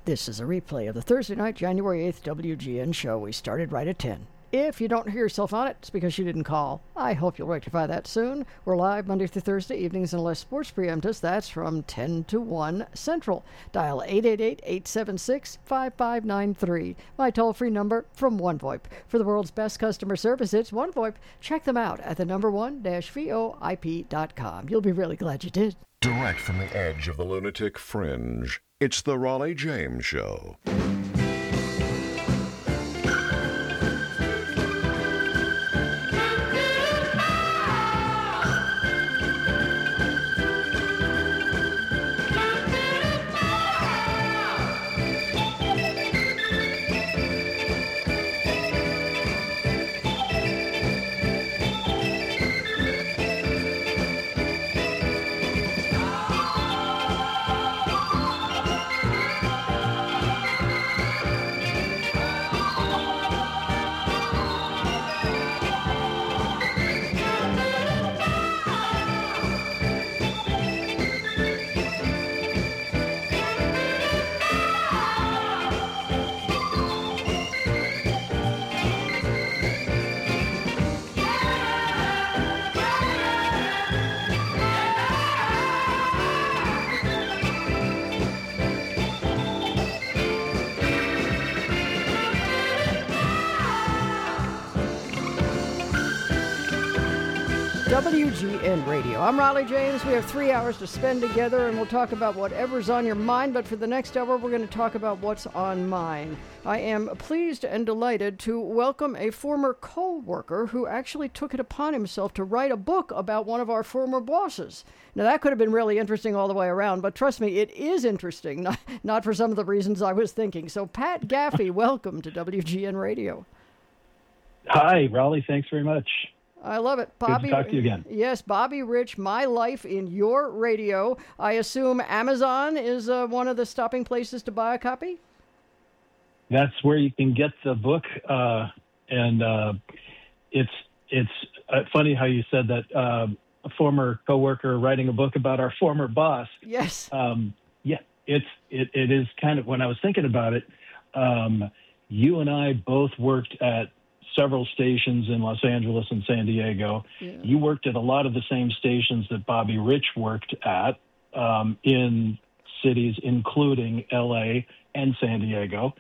This is a replay of the Thursday night, January 8th WGN show. We started right at 10. If you don't hear yourself on it, it's because you didn't call. I hope you'll rectify that soon. We're live Monday through Thursday evenings unless sports preempt us. That's from 10 to 1 Central. Dial 888-876-5593. My toll-free number from OneVoIP. For the world's best customer service, it's OneVoIP. Check them out at the #1-VoIP.com. You'll be really glad you did. Direct from the edge of the lunatic fringe, it's the Raleigh James Show. WGN Radio. I'm Raleigh James. We have 3 hours to spend together, and we'll talk about whatever's on your mind, but for the next hour, we're going to talk about what's on mine. I am pleased and delighted to welcome a former co-worker who actually took it upon himself to write a book about one of our former bosses. Now, that could have been really interesting all the way around, but trust me, it is interesting, not for some of the reasons I was thinking. So, Pat Gaffey, welcome to WGN Radio. Hi, Raleigh. Thanks very much. I love it. Bobby, good to talk to you again. Yes, Bobby Rich, My Life in Your Radio. I assume Amazon is one of the stopping places to buy a copy? That's where you can get the book. And it's funny how you said that a former coworker writing a book about our former boss. Yes. Yeah, it is kind of, when I was thinking about it, you and I both worked at several stations in Los Angeles and San Diego. Yeah. You worked at a lot of the same stations that Bobby Rich worked at in cities including LA and San Diego.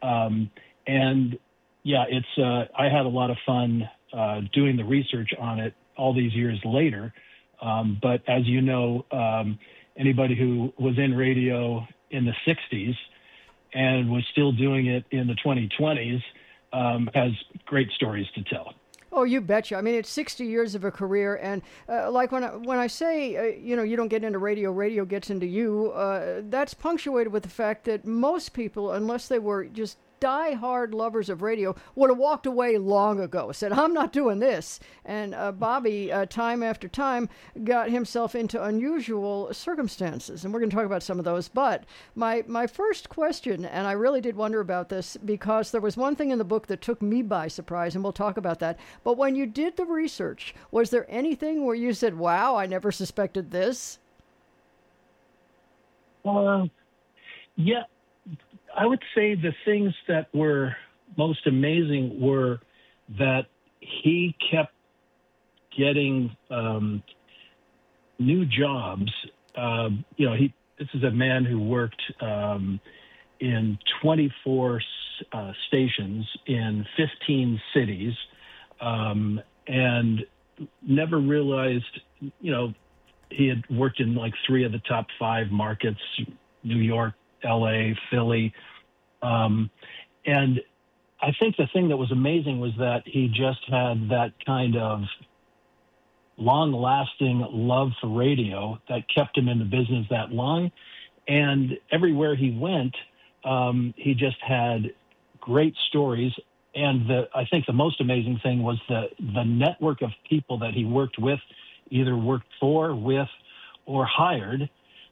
And yeah, I had a lot of fun doing the research on it all these years later. But as you know, anybody who was in radio in the 60s and was still doing it in the 2020s has great stories to tell. Oh, you betcha. I mean, it's 60 years of a career, and like when I say, you don't get into radio, radio gets into you, that's punctuated with the fact that most people, unless they were just die-hard lovers of radio, would have walked away long ago, said, I'm not doing this. And Bobby, time after time, got himself into unusual circumstances. And we're going to talk about some of those. But my first question, and I really did wonder about this, because there was one thing in the book that took me by surprise, and we'll talk about that. But when you did the research, was there anything where you said, wow, I never suspected this? Yeah. I would say the things that were most amazing were that he kept getting new jobs. This is a man who worked in 24 stations in 15 cities, and never realized, he had worked in like 3 of the top 5 markets, New York, LA, Philly. And I think the thing that was amazing was that he just had that kind of long-lasting love for radio that kept him in the business that long. And everywhere he went, he just had great stories. And I think the most amazing thing was the network of people that he worked with, either worked for, with, or hired.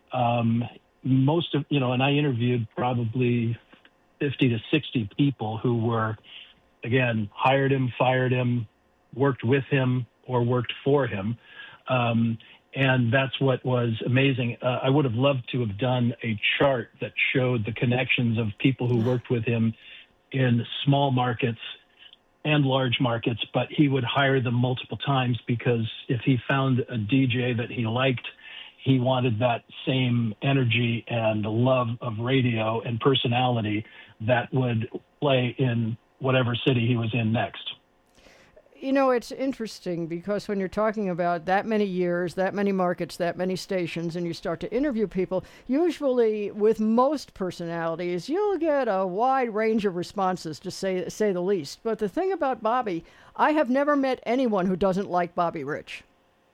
And I interviewed probably 50 to 60 people who were, again, hired him, fired him, worked with him, or worked for him. And that's what was amazing. I would have loved to have done a chart that showed the connections of people who worked with him in small markets and large markets, but he would hire them multiple times because if he found a DJ that he liked, he wanted that same energy and love of radio and personality that would play in whatever city he was in next. You know, it's interesting because when you're talking about that many years, that many markets, that many stations, and you start to interview people, usually with most personalities, you'll get a wide range of responses, to say the least. But the thing about Bobby, I have never met anyone who doesn't like Bobby Rich.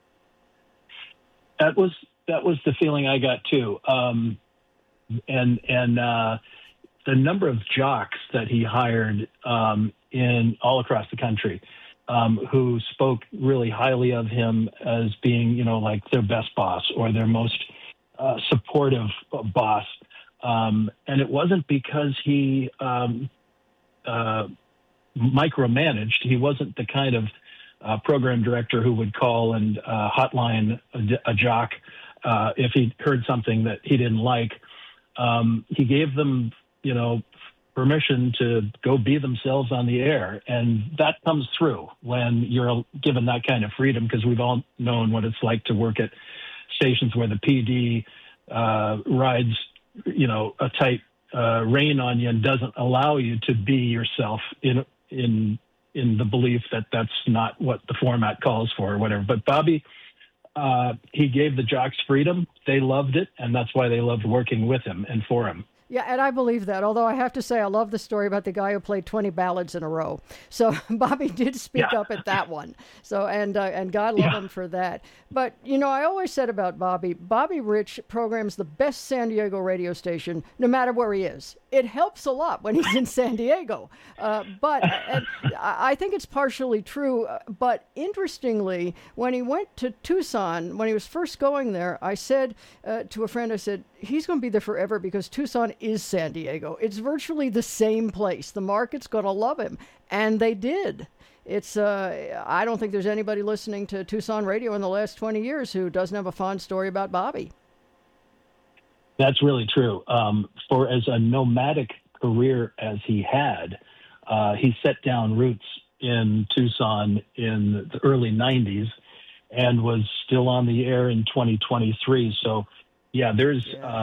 That was the feeling I got too. And the number of jocks that he hired in all across the country, who spoke really highly of him as being, like their best boss or their most supportive boss. And it wasn't because he micromanaged. He wasn't the kind of program director who would call and hotline a jock if he heard something that he didn't like. He gave them, permission to go be themselves on the air. And that comes through when you're given that kind of freedom, because we've all known what it's like to work at stations where the PD rides, a tight rein on you and doesn't allow you to be yourself in the belief that that's not what the format calls for or whatever. But Bobby, he gave the jocks freedom. They loved it, and that's why they loved working with him and for him. Yeah, and I believe that, although I have to say I love the story about the guy who played 20 ballads in a row. So Bobby did speak up at that one. So and God love him for that. But, I always said about Bobby Rich programs the best San Diego radio station, no matter where he is. It helps a lot when he's in San Diego. But I think it's partially true. But interestingly, when he went to Tucson, when he was first going there, I said to a friend, I said, he's going to be there forever because Tucson is San Diego. It's virtually the same place. The market's going to love him. And they did. It's I don't think there's anybody listening to Tucson radio in the last 20 years who doesn't have a fond story about Bobby. That's really true. For as a nomadic career as he had, he set down roots in Tucson in the early 90s and was still on the air in 2023. So, there's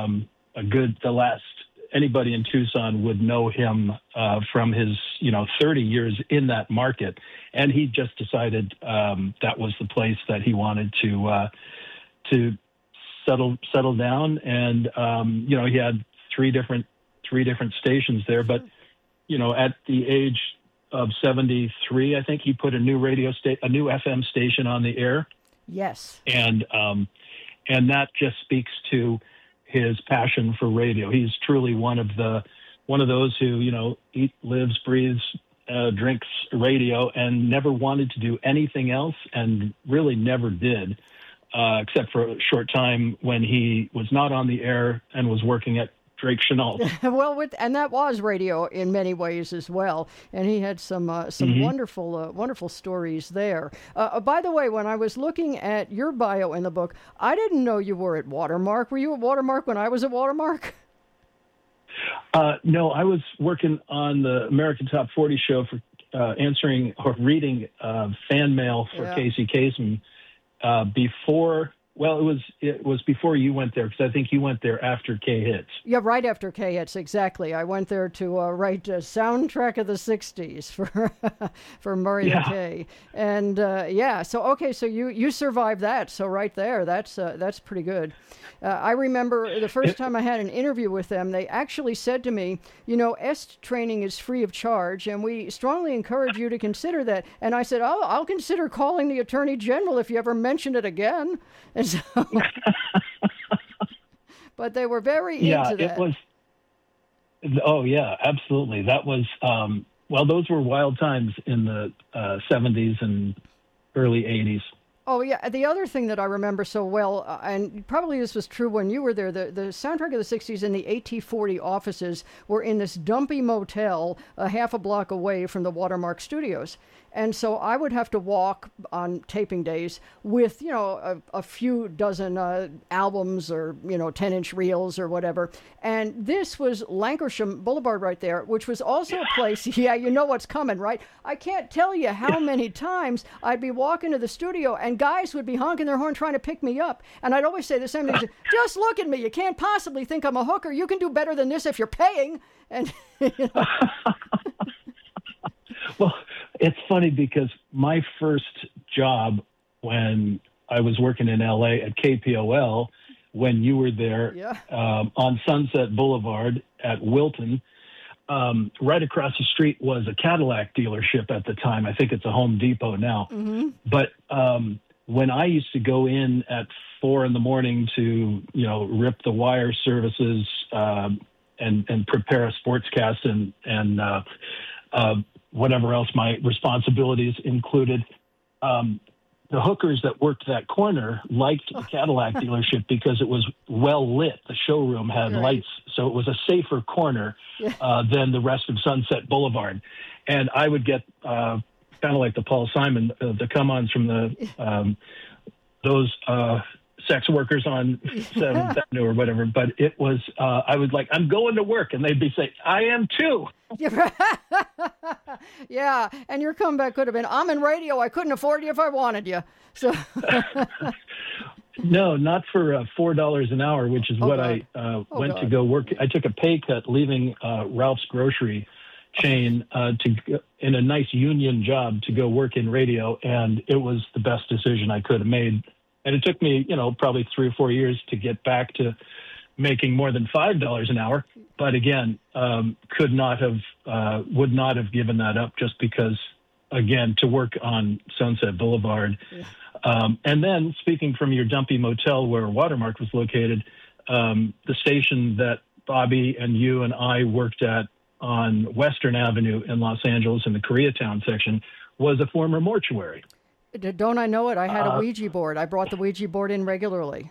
anybody in Tucson would know him from his, 30 years in that market. And he just decided that was the place that he wanted to settle down. And, he had three different stations there. But, at the age of 73, I think he put a new a new FM station on the air. Yes. And that just speaks to his passion for radio. He's truly one of those who, eats, lives, breathes, drinks radio, and never wanted to do anything else, and really never did, except for a short time when he was not on the air and was working at Drake Chenault. Well, and that was radio in many ways as well. And he had some wonderful stories there. By the way, when I was looking at your bio in the book, I didn't know you were at Watermark. Were you at Watermark when I was at Watermark? No, I was working on the American Top 40 show for answering or reading fan mail for Casey Kasem before. Well, it was before you went there, because I think you went there after K-Hits. Yeah, right after K-Hits, exactly. I went there to write a soundtrack of the 60s for Murray Kay. And so you survived that. So right there, that's pretty good. I remember the first time I had an interview with them, they actually said to me, EST training is free of charge, and we strongly encourage you to consider that. And I said, I'll consider calling the Attorney General if you ever mention it again. And so, but they were very into that. It was. Oh yeah, absolutely. That was. Those were wild times in the 70s and early 80s. Oh, yeah. The other thing that I remember so well, and probably this was true when you were there, the soundtrack of the 60s in the AT40 offices were in this dumpy motel a half a block away from the Watermark Studios. And so I would have to walk on taping days with, a few dozen albums or, 10-inch reels or whatever. And this was Lankershim Boulevard right there, which was also a place, yeah, you know what's coming, right? I can't tell you how many times I'd be walking to the studio and guys would be honking their horn trying to pick me up. And I'd always say the same thing, just look at me. You can't possibly think I'm a hooker. You can do better than this if you're paying. And, Well, it's funny because my first job when I was working in LA at KPOL, when you were there on Sunset Boulevard at Wilton, right across the street was a Cadillac dealership at the time. I think it's a Home Depot now. Mm-hmm. But when I used to go in at 4 a.m. to, rip the wire services and prepare a sportscast and whatever else my responsibilities included, the hookers that worked that corner liked the Cadillac dealership because it was well lit. The showroom had lights, so it was a safer corner than the rest of Sunset Boulevard. And I would get kind of like the Paul Simon, the come-ons from the those sex workers on 7th Avenue or whatever. But it was, I was like, I'm going to work. And they'd be saying, I am too. Yeah, and your comeback could have been, I'm in radio. I couldn't afford you if I wanted you. So No, not for $4 an hour, which is what God. I went to go work. I took a pay cut leaving Ralph's grocery chain in a nice union job to go work in radio, and it was the best decision I could have made. And it took me, probably 3 or 4 years to get back to making more than $5 an hour. But again, would not have given that up just because, again, to work on Sunset Boulevard. Yeah. And then speaking from your dumpy motel where Watermark was located, the station that Bobby and you and I worked at on Western Avenue in Los Angeles in the Koreatown section was a former mortuary. Don't I know it? I had a Ouija board. I brought the Ouija board in regularly.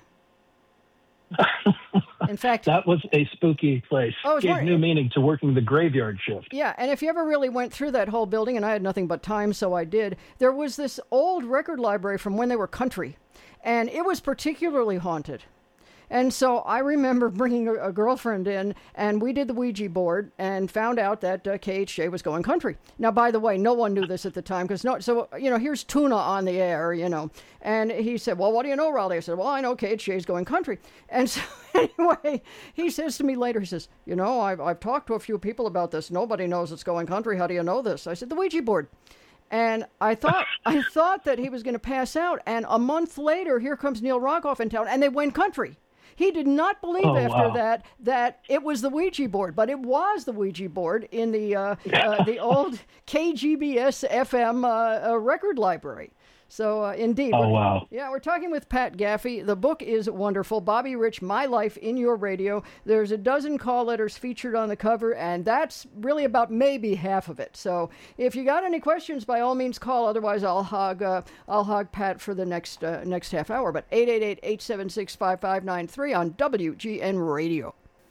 In fact, that was a spooky place. Oh, gave new meaning to working the graveyard shift. Yeah, and if you ever really went through that whole building, and I had nothing but time, so I did, there was this old record library from when they were country, and it was particularly haunted. And so I remember bringing a girlfriend in, and we did the Ouija board and found out that KHJ was going country. Now, by the way, no one knew this at the time because here's Tuna on the air, And he said, well, what do you know, Raleigh? I said, well, I know KHJ is going country. And so anyway, he says to me later, he says, I've talked to a few people about this. Nobody knows it's going country. How do you know this? I said, the Ouija board. And I thought that he was going to pass out. And a month later, here comes Neil Rockoff in town, and they went country. He did not believe that it was the Ouija board, but it was the Ouija board in the old KGBS FM record library. So indeed. Oh, wow. Yeah, we're talking with Pat Gaffey. The book is wonderful. Bobby Rich, My Life in Your Radio. There's a dozen call letters featured on the cover, and that's really about maybe half of it. So if you got any questions, by all means call. Otherwise, I'll hog Pat for the next half hour. But 888-876-5593 on WGN Radio.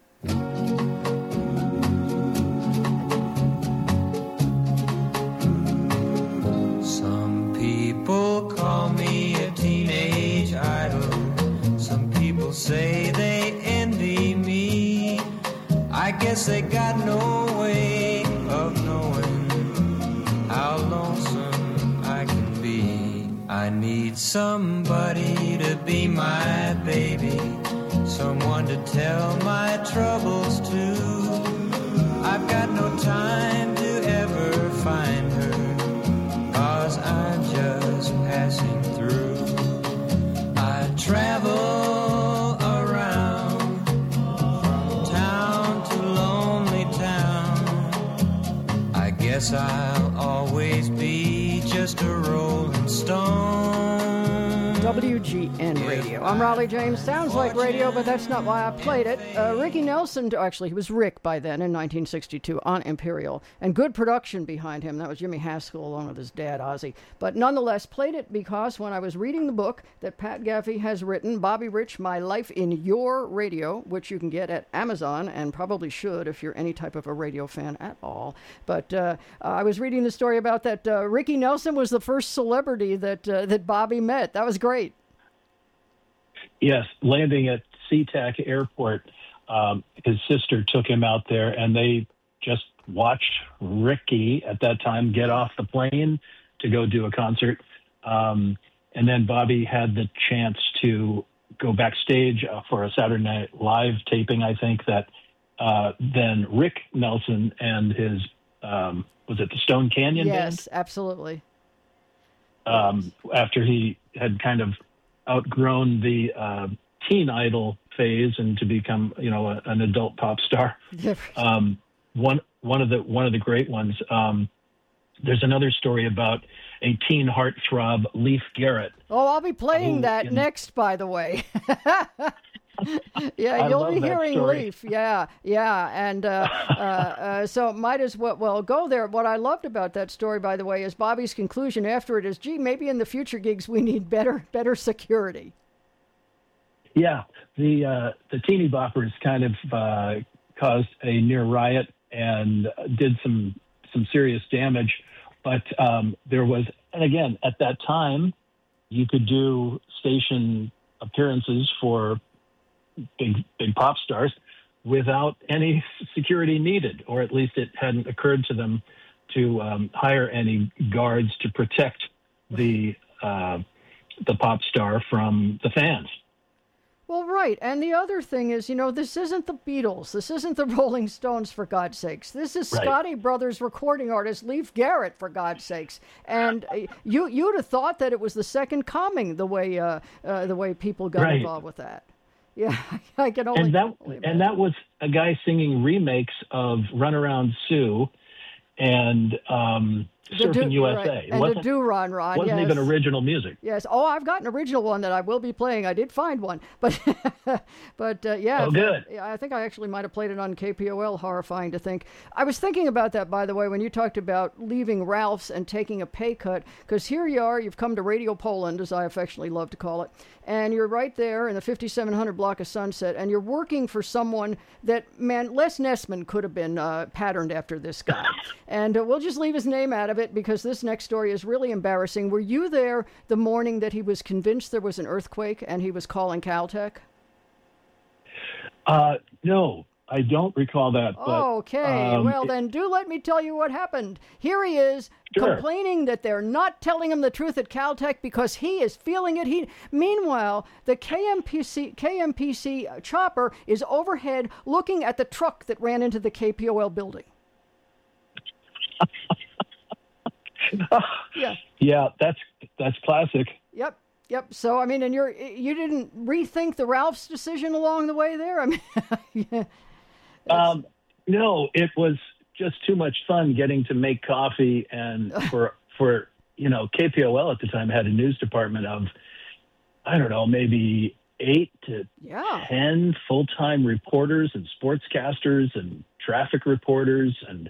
People call me a teenage idol. Some people say they envy me. I guess they got no way of knowing how lonesome I can be. I need somebody to be my baby, someone to tell my troubles to. I've got no time to ever find her, 'cause I'm just passing through. I travel around from town to lonely town. I guess I'll always be just a rolling stone. WGN Radio. I'm Raleigh James. Sounds like radio, but that's not why I played it. Ricky Nelson, actually, he was Rick by then in 1962 on Imperial, and good production behind him. That was Jimmy Haskell along with his dad, Ozzy. But nonetheless, played it because when I was reading the book that Pat Gaffey has written, Bobby Rich, My Life in Your Radio, which you can get at Amazon, and probably should if you're any type of a radio fan at all. But I was reading the story about that Ricky Nelson was the first celebrity that Bobby met. That was great. Yes, landing at SeaTac Airport, his sister took him out there, and they just watched Ricky at that time get off the plane to go do a concert. And then Bobby had the chance to go backstage for a Saturday Night Live taping, I think, that then Rick Nelson and his, was it the Stone Canyon Band? Yes, absolutely. After he had kind of outgrown the teen idol phase and to become, an adult pop star. One of the great ones. There's another story about a teen heartthrob, Leif Garrett. Oh, I'll be playing that next, by the way. Yeah, you'll be hearing Leif. Yeah, and so might as well go there. What I loved about that story, by the way, is Bobby's conclusion after it is, gee, maybe in the future gigs we need better security. Yeah, the teeny boppers kind of caused a near riot and did some serious damage, but there was, and again, at that time, you could do station appearances for big pop stars without any security needed, or at least it hadn't occurred to them to hire any guards to protect the pop star from the fans. Well, right. And the other thing is, this isn't the Beatles. This isn't the Rolling Stones, for God's sakes. This is Scotty Brothers recording artist Leif Garrett, for God's sakes. And you'd have thought that it was the Second Coming, the way people got involved with that. Yeah, I can only. And that was a guy singing remakes of Runaround Sue and Surfing USA. Right. And the Do-Ron Ron. Wasn't even original music. Yes. Oh, I've got an original one that I will be playing. I did find one, but yeah. Oh, good. I think I actually might have played it on KPOL. Horrifying to think. I was thinking about that, by the way, when you talked about leaving Ralph's and taking a pay cut, because here you are. You've come to Radio Poland, as I affectionately love to call it, and you're right there in the 5700 block of Sunset, and you're working for someone that, man, Les Nessman could have been patterned after this guy. And we'll just leave his name out of it because this next story is really embarrassing. Were you there the morning that he was convinced there was an earthquake and he was calling Caltech? No, I don't recall that. But, okay, well then do let me tell you what happened. Here he is complaining that they're not telling him the truth at Caltech because he is feeling it. Meanwhile, the KMPC chopper is overhead looking at the truck that ran into the KPOL building. Yeah, that's classic. Yep. So I mean, and you didn't rethink the Ralph's decision along the way there. I mean, no, it was just too much fun getting to make coffee, and for KPOL at the time had a news department of, I don't know, maybe 8 to 10 full-time reporters and sportscasters and traffic reporters, and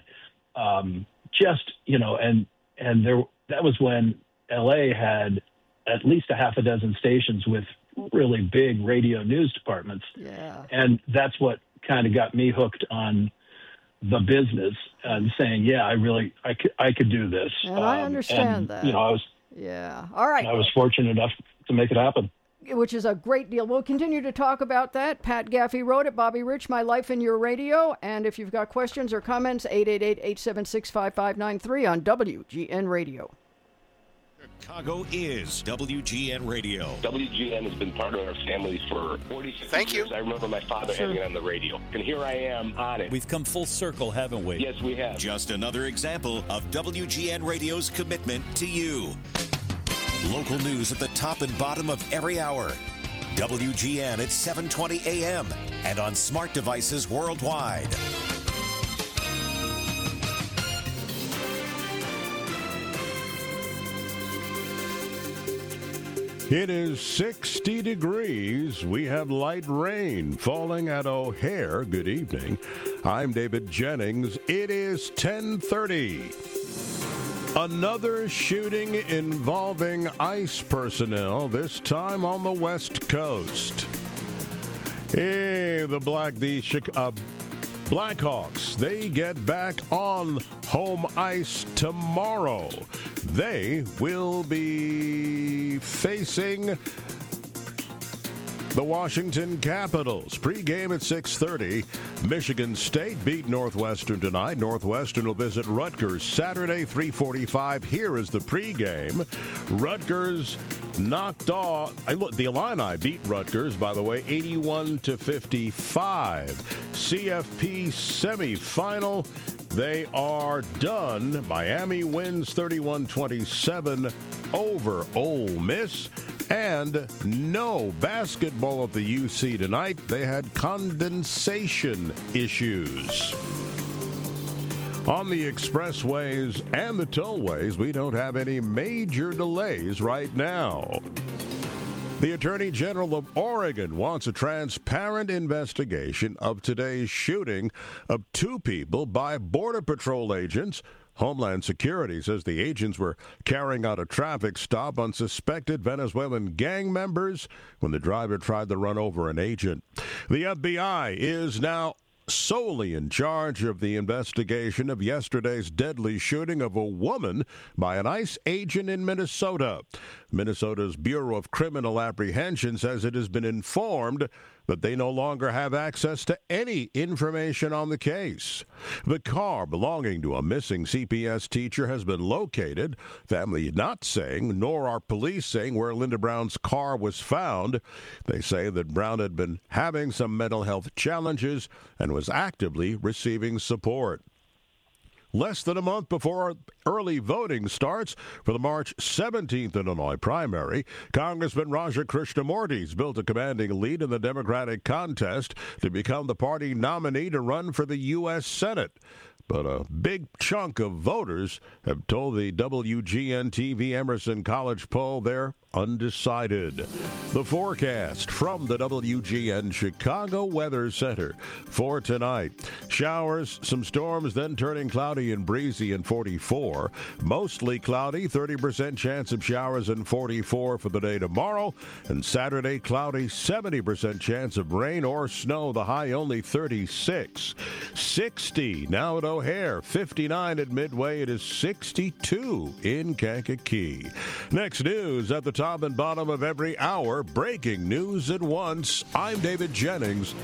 and that was when LA had at least a half a dozen stations with really big radio news departments. Yeah. And that's what kind of got me hooked on the business and saying, I could do this. And I understand that. I was, all right. I was fortunate enough to make it happen. Which is a great deal. We'll continue to talk about that. Pat Gaffey wrote it. Bobby Rich, My Life in Your Radio. And if you've got questions or comments, 888-876-5593 on WGN Radio. Chicago is WGN Radio. WGN has been part of our family for 46 years. I remember my father having it on the radio. And here I am on it. We've come full circle, haven't we? Yes, we have. Just another example of WGN Radio's commitment to you. Local news at the top and bottom of every hour. WGN at 7:20 a.m. and on smart devices worldwide. It is 60 degrees. We have light rain falling at O'Hare. Good evening. I'm David Jennings. It is 10:30. Another shooting involving ICE personnel, this time on the West Coast. The Blackhawks, they get back on home ice tomorrow. They will be facing the Washington Capitals. Pre-game at 6:30. Michigan State beat Northwestern tonight. Northwestern will visit Rutgers Saturday, 3:45. Here is the pre-game. Rutgers knocked off. The Illini beat Rutgers, by the way, 81-55. CFP semifinal. They are done. Miami wins 31-27 over Ole Miss. And no basketball at the UC tonight. They had condensation issues. On the expressways and the tollways, we don't have any major delays right now. The Attorney General of Oregon wants a transparent investigation of today's shooting of 2 people by Border Patrol agents. Homeland Security says the agents were carrying out a traffic stop on suspected Venezuelan gang members when the driver tried to run over an agent. The FBI is now solely in charge of the investigation of yesterday's deadly shooting of a woman by an ICE agent in Minnesota. Minnesota's Bureau of Criminal Apprehension says it has been informed that they no longer have access to any information on the case. The car belonging to a missing CPS teacher has been located. Family not saying, nor are police saying, where Linda Brown's car was found. They say that Brown had been having some mental health challenges and was actively receiving support. Less than a month before early voting starts for the March 17th Illinois primary, Congressman Raja Krishnamurti's built a commanding lead in the Democratic contest to become the party nominee to run for the U.S. Senate. But a big chunk of voters have told the WGN-TV Emerson College poll they're undecided. The forecast from the WGN Chicago Weather Center for tonight. Showers, some storms, then turning cloudy and breezy in 44. Mostly cloudy, 30% chance of showers in 44 for the day tomorrow. And Saturday, cloudy, 70% chance of rain or snow. The high only 36. 60 now at O'Hare, 59 at Midway. It is 62 in Kankakee. Next news at the top and bottom of every hour. Breaking news at once. I'm David Jennings,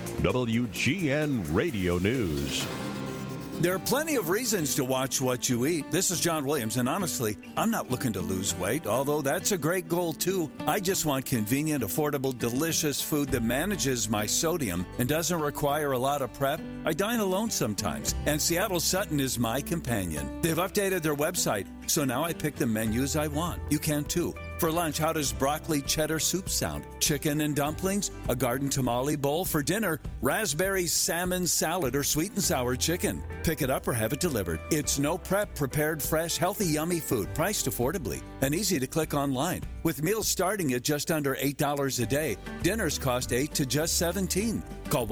WGN Radio News. There are plenty of reasons to watch what you eat. This is John Williams, and honestly, I'm not looking to lose weight, although that's a great goal too. I just want convenient, affordable, delicious food that manages my sodium and doesn't require a lot of prep. I dine alone sometimes, and Seattle Sutton is my companion. They've updated their website, so now I pick the menus I want. You can too. For lunch, how does broccoli cheddar soup sound? Chicken and dumplings? A garden tamale bowl? For dinner, raspberry salmon salad or sweet and sour chicken. Pick it up or have it delivered. It's no prep, prepared, fresh, healthy, yummy food, priced affordably, and easy to click online. With meals starting at just under $8 a day, dinners cost $8 to just $17. Call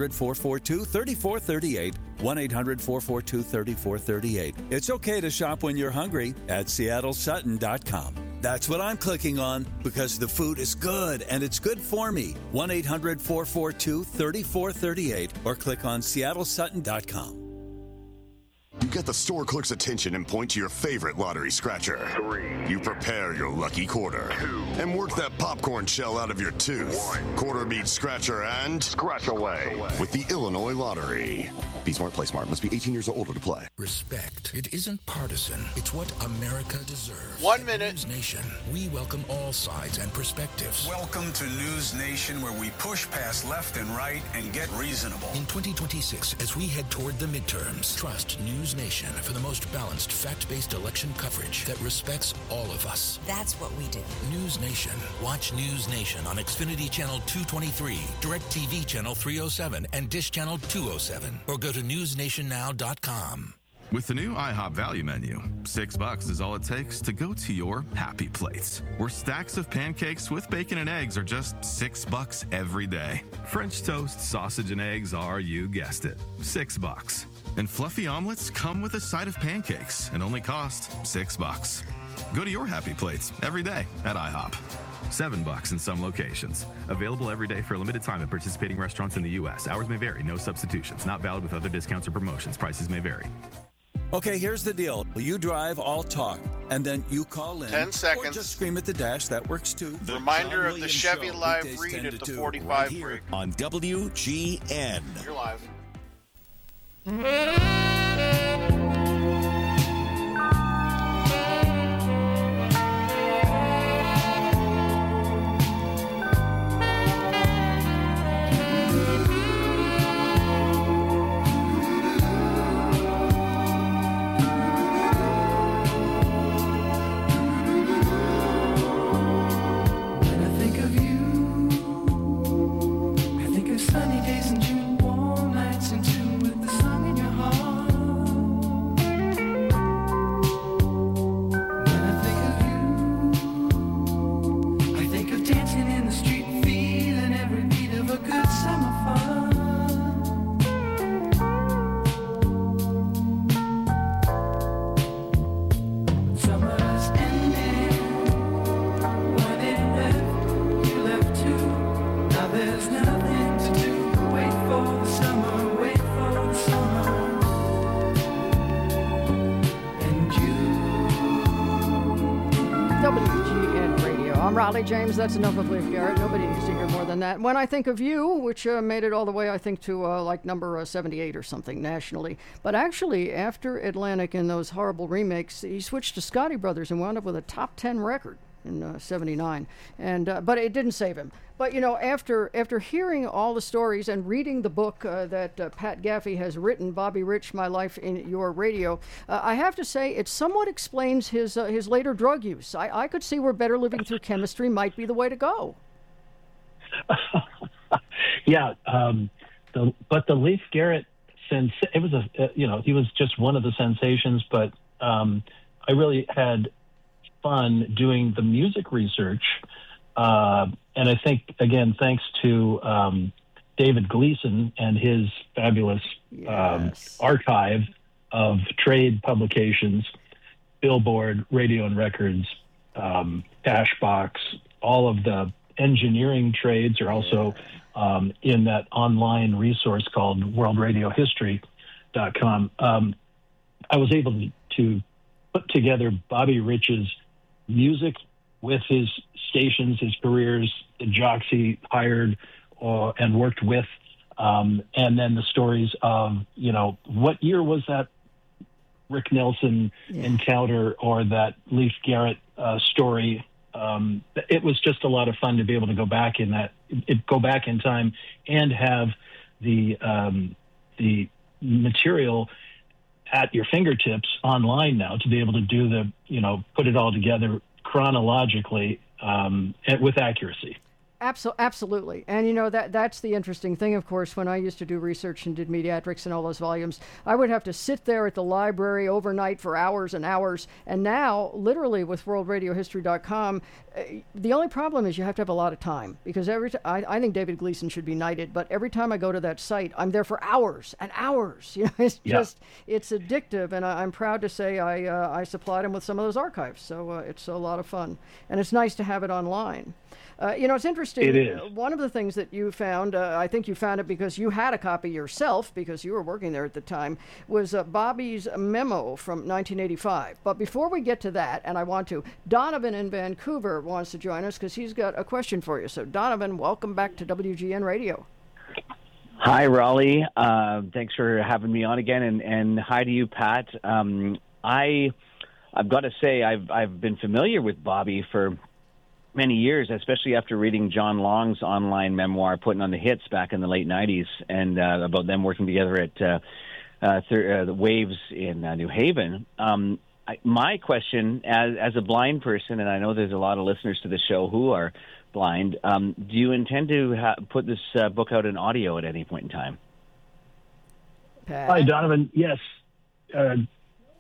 1-800-442-3438. 1-800-442-3438. It's okay to shop when you're hungry at SeattleSutton.com. That's what I'm clicking on because the food is good and it's good for me. 1-800-442-3438 or click on SeattleSutton.com. You get the store clerk's attention and point to your favorite lottery scratcher. 3. You prepare your lucky quarter. 2. And work that popcorn shell out of your tooth. 1. Quarter beats scratcher and Scratch away. with the Illinois Lottery. Be smart, play smart. Must be 18 years or older to play. Respect. It isn't partisan. It's what America deserves. 1 minute. News Nation. We welcome all sides and perspectives. Welcome to News Nation, where we push past left and right and get reasonable. In 2026, as we head toward the midterms, trust News Nation for the most balanced, fact-based election coverage that respects all of us. That's what we do. News Nation. Watch News Nation on Xfinity Channel 223, DirecTV Channel 307, and Dish Channel 207. Or go to newsnationnow.com. With the new IHOP value menu, $6 is all it takes to go to your happy place, where stacks of pancakes with bacon and eggs are just $6 every day. French toast, sausage, and eggs are, you guessed it, $6. And fluffy omelets come with a side of pancakes and only cost $6. Go to your happy plates every day at IHOP. $7 in some locations. Available every day for a limited time at participating restaurants in the U.S. Hours may vary. No substitutions. Not valid with other discounts or promotions. Prices may vary. Okay, here's the deal. You drive, I'll talk, and then you call in. 10 seconds. Or just scream at the dash. That works too. The Reminder of the Chevy Live read at the 45 right here break. On WGN. You're live. Sunny days in June, warm nights in tune with the song in your heart. When I think of you, I think of dancing in the street, feeling every beat of a good summer fun. Summer's ending, when it left, you left too. Now there's nothing to do. Wait for the summer, wait for the summer. And you. WGN Radio. I'm Raleigh James. That's enough of Leif Garrett. Nobody needs to hear more than that. When I Think of You, which made it all the way, I think, to like number 78 or something nationally. But actually, after Atlantic and those horrible remakes, he switched to Scotty Brothers and wound up with a top 10 record in 79. And but it didn't save him. But, you know, after hearing all the stories and reading the book that Pat Gaffey has written, Bobby Rich, My Life in Your Radio, I have to say it somewhat explains his later drug use. I could see where Better Living Through Chemistry might be the way to go. Yeah, but the Leif Garrett it was he was just one of the sensations. But I really had fun doing the music research. And I think, again, thanks to David Gleason and his fabulous archive of trade publications, Billboard, Radio and Records, Cashbox, all of the engineering trades are also in that online resource called worldradiohistory.com. I was able to put together Bobby Rich's music with his stations, his careers, the jocks he hired and worked with, and then the stories of, what year was that Rick Nelson encounter or that Leif Garrett story. It was just a lot of fun to be able to go back in time and have the material at your fingertips online now to be able to do put it all together chronologically with accuracy. Absolutely. And, that's the interesting thing, of course. When I used to do research and did Mediatrics and all those volumes, I would have to sit there at the library overnight for hours and hours. And now, literally, with worldradiohistory.com, the only problem is you have to have a lot of time. Because I think David Gleason should be knighted, but every time I go to that site, I'm there for hours and hours. It's it's addictive. And I'm proud to say I supplied him with some of those archives. So it's a lot of fun. And it's nice to have it online. It's interesting. It is. One of the things that you found, I think you found it because you had a copy yourself, because you were working there at the time, was Bobby's memo from 1985. But before we get to that, and I want to, Donovan in Vancouver wants to join us because he's got a question for you. So, Donovan, welcome back to WGN Radio. Hi, Raleigh. Thanks for having me on again, and hi to you, Pat. I've got to say, I've been familiar with Bobby for many years, especially after reading John Long's online memoir, Putting on the Hits, back in the late 90s, and about them working together at the Waves in New Haven. My question, as a blind person, and I know there's a lot of listeners to the show who are blind, do you intend to put this book out in audio at any point in time? Hi, Donovan. Yes.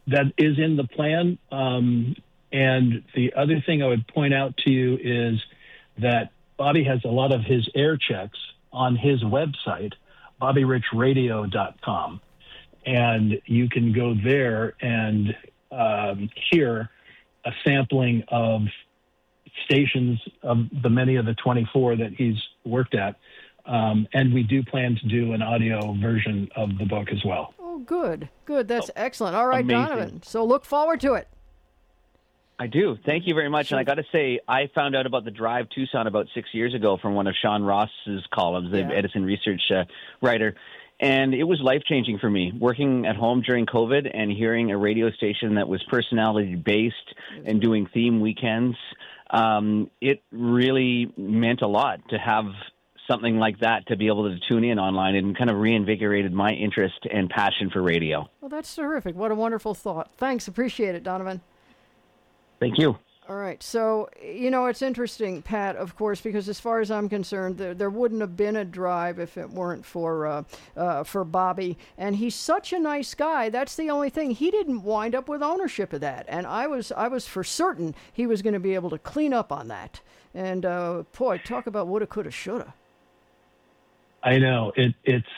that is in the plan. And the other thing I would point out to you is that Bobby has a lot of his air checks on his website, BobbyRichRadio.com. And you can go there and hear a sampling of stations of the many of the 24 that he's worked at. And we do plan to do an audio version of the book as well. Oh, good. That's excellent. All right, amazing. Donovan. So look forward to it. I do. Thank you very much. And I got to say, I found out about the Drive Tucson about 6 years ago from one of Sean Ross's columns, the Edison research writer. And it was life-changing for me, working at home during COVID and hearing a radio station that was personality-based and doing theme weekends. It really meant a lot to have something like that to be able to tune in online, and kind of reinvigorated my interest and passion for radio. Well, that's terrific. What a wonderful thought. Thanks. Appreciate it, Donovan. Thank you. All right. So, it's interesting, Pat, of course, because as far as I'm concerned, there wouldn't have been a Drive if it weren't for Bobby. And he's such a nice guy. That's the only thing. He didn't wind up with ownership of that. And I was for certain he was going to be able to clean up on that. And, boy, talk about woulda, coulda, shoulda. I know. It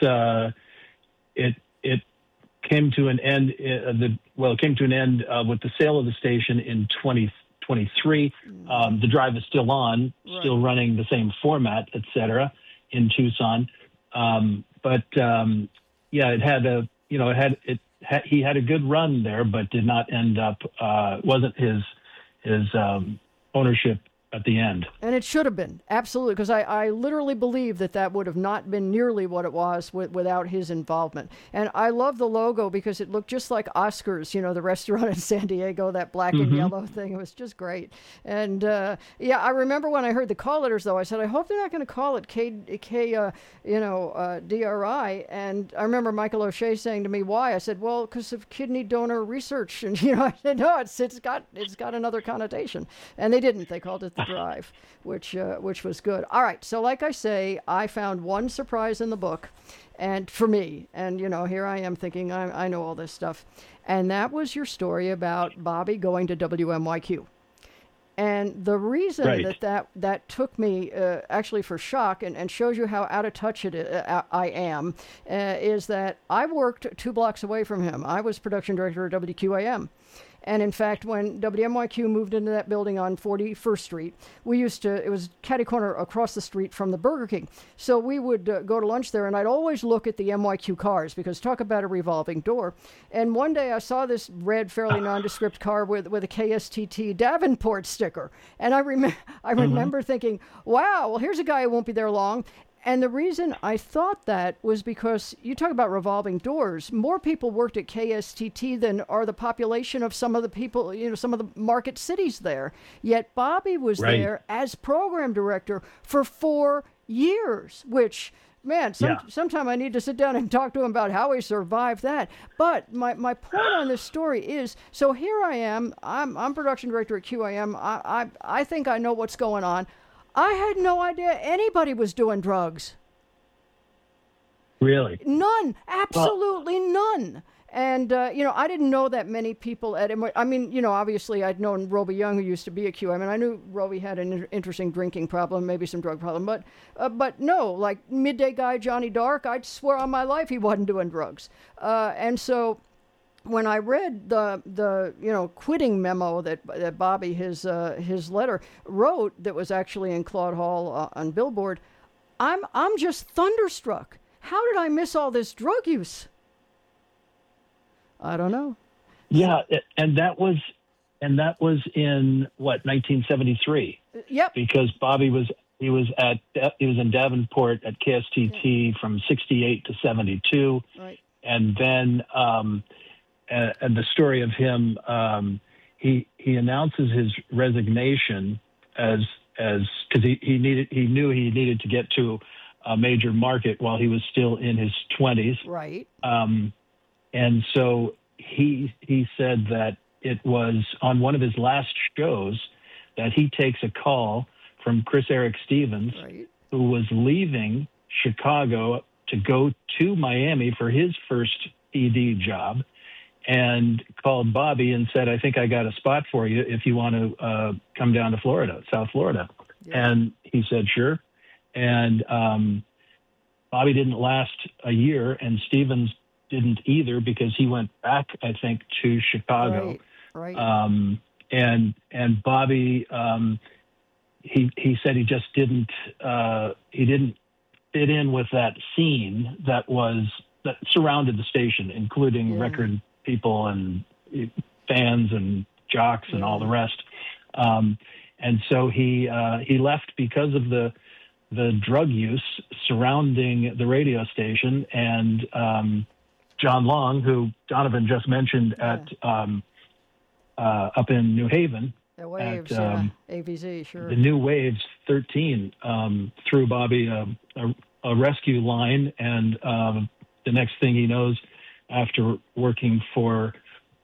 came to an end. It came to an end with the sale of the station in 2023. The Drive is still on, still running the same format, et cetera, in Tucson. It had he had a good run there, but did not end up. Wasn't his ownership at the end. And it should have been, absolutely, because I literally believe that would have not been nearly what it was without his involvement. And I love the logo because it looked just like Oscar's, the restaurant in San Diego, that black and yellow thing. It was just great. And, I remember when I heard the call letters, though, I said, I hope they're not going to call it DRI. And I remember Michael O'Shea saying to me, why? I said, well, because of kidney donor research. And, I said, no, it's got another connotation. And they didn't. They called it the Drive, which was good. All right, so like I say, I found one surprise in the book, and for me, and here I am thinking I know all this stuff, and that was your story about Bobby going to WMYQ. And the reason that took me actually for shock and shows you how out of touch I am is that I worked 2 blocks away from him. I was production director at WQAM. And in fact, when WMYQ moved into that building on 41st Street, it was catty corner across the street from the Burger King. So we would go to lunch there, and I'd always look at the MYQ cars, because talk about a revolving door. And one day I saw this red, fairly nondescript car with a KSTT Davenport sticker. And I remember thinking, wow, well, here's a guy who won't be there long. And the reason I thought that was because you talk about revolving doors. More people worked at KSTT than are the population of some of the people, some of the market cities there. Yet Bobby was there as program director for 4 years, which, man, sometime I need to sit down and talk to him about how he survived that. But my point on this story is, so here I am. I'm production director at QAM. I think I know what's going on. I had no idea anybody was doing drugs. Really? None. Absolutely none. And, I didn't know that many people at MYQ. I mean, obviously I'd known Roby Young, who used to be at QAM, and I knew Roby had an interesting drinking problem, maybe some drug problem. But no, like midday guy Johnny Dark, I'd swear on my life he wasn't doing drugs. And so when I read the quitting memo that Bobby, his letter, wrote, that was actually in Claude Hall on Billboard, I'm just thunderstruck. How did I miss all this drug use? I don't know. Yeah, and that was in 1973. Yep. Because Bobby was in Davenport at KSTT from 68 to 72. Right. And then and the story of him, he announces his resignation as because he knew he needed to get to a major market while he was still in his 20s. Right. And so he said that it was on one of his last shows that he takes a call from Chris Eric Stevens, who was leaving Chicago to go to Miami for his first ED job. and called Bobby and said, I think I got a spot for you if you want to come down to Florida, South Florida. Yeah. And he said, sure. And Bobby didn't last a year, and Stevens didn't either because he went back, I think, to Chicago. Right. And Bobby, he said he just didn't fit in with that scene that surrounded the station, including record people and fans and jocks and all the rest. And so he left because of the drug use surrounding the radio station. And John Long, who Donovan just mentioned at up in New Haven, the Waves, AVZ, sure. The New Waves 13 threw Bobby a rescue line, and the next thing he knows, after working for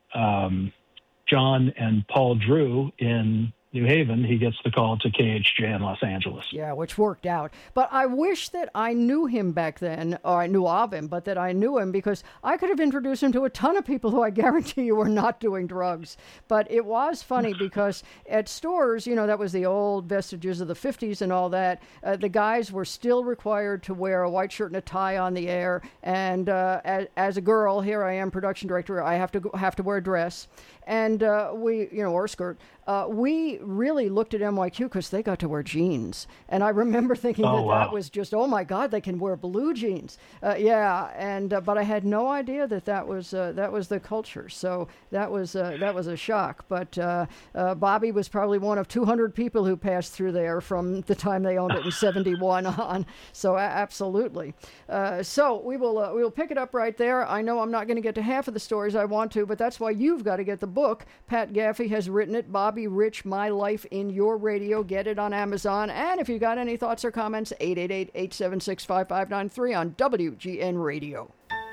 John and Paul Drew in New Haven, he gets the call to KHJ in Los Angeles. Yeah, which worked out. But I wish that I knew him back then, or I knew of him, but that I knew him because I could have introduced him to a ton of people who I guarantee you were not doing drugs. But it was funny because at stores, that was the old vestiges of the 50s and all that. The guys were still required to wear a white shirt and a tie on the air. And as a girl, here I am, production director, I have to wear a dress. And or a skirt. We really looked at NYQ because they got to wear jeans. And I remember thinking that was just, oh my God, they can wear blue jeans. But I had no idea that was the culture. So that was a shock. But Bobby was probably one of 200 people who passed through there from the time they owned it in 71 on. So absolutely. So we will pick it up right there. I know I'm not going to get to half of the stories I want to, but that's why you've got to get the book. Pat Gaffey has written it, Bobby Rich, My Life in Your Radio. Get it on Amazon. And if you got any thoughts or comments, 888-876-5593 on WGN Radio.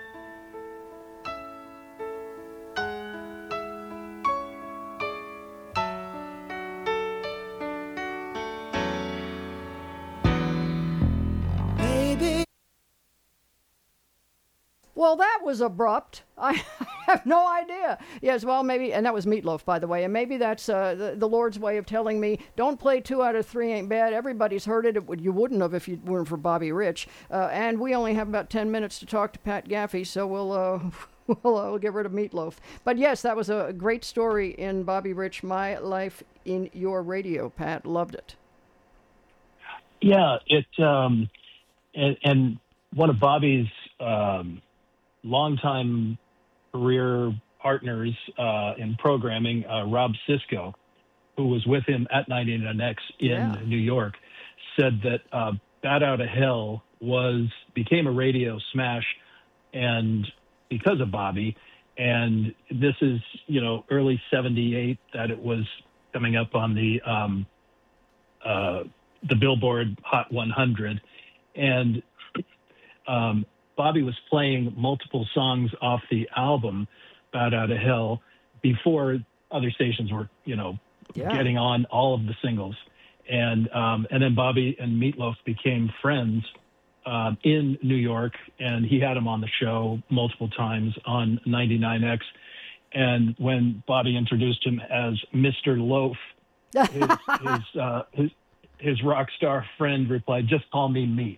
Well, that was abrupt. I have no idea. Yes, well, maybe, and that was Meatloaf, by the way, and maybe that's the Lord's way of telling me, don't play 2 out of 3 ain't bad. Everybody's heard it. You wouldn't have if you weren't for Bobby Rich. And we only have about 10 minutes to talk to Pat Gaffey, so we'll get rid of Meatloaf. But yes, that was a great story in Bobby Rich, My Life in Your Radio. Pat, loved it. Yeah, and one of Bobby's longtime career partners in programming, Rob Sisko, who was with him at 99X in New York, said that Bat Out of Hell became a radio smash, and because of Bobby. And this is, early 78 that it was coming up on the Billboard Hot 100. And Bobby was playing multiple songs off the album Bat Out of Hell before other stations were, getting on all of the singles. And then Bobby and Meatloaf became friends in New York, and he had him on the show multiple times on 99X. And when Bobby introduced him as Mr. Loaf, his rock star friend replied, "Just call me Meat."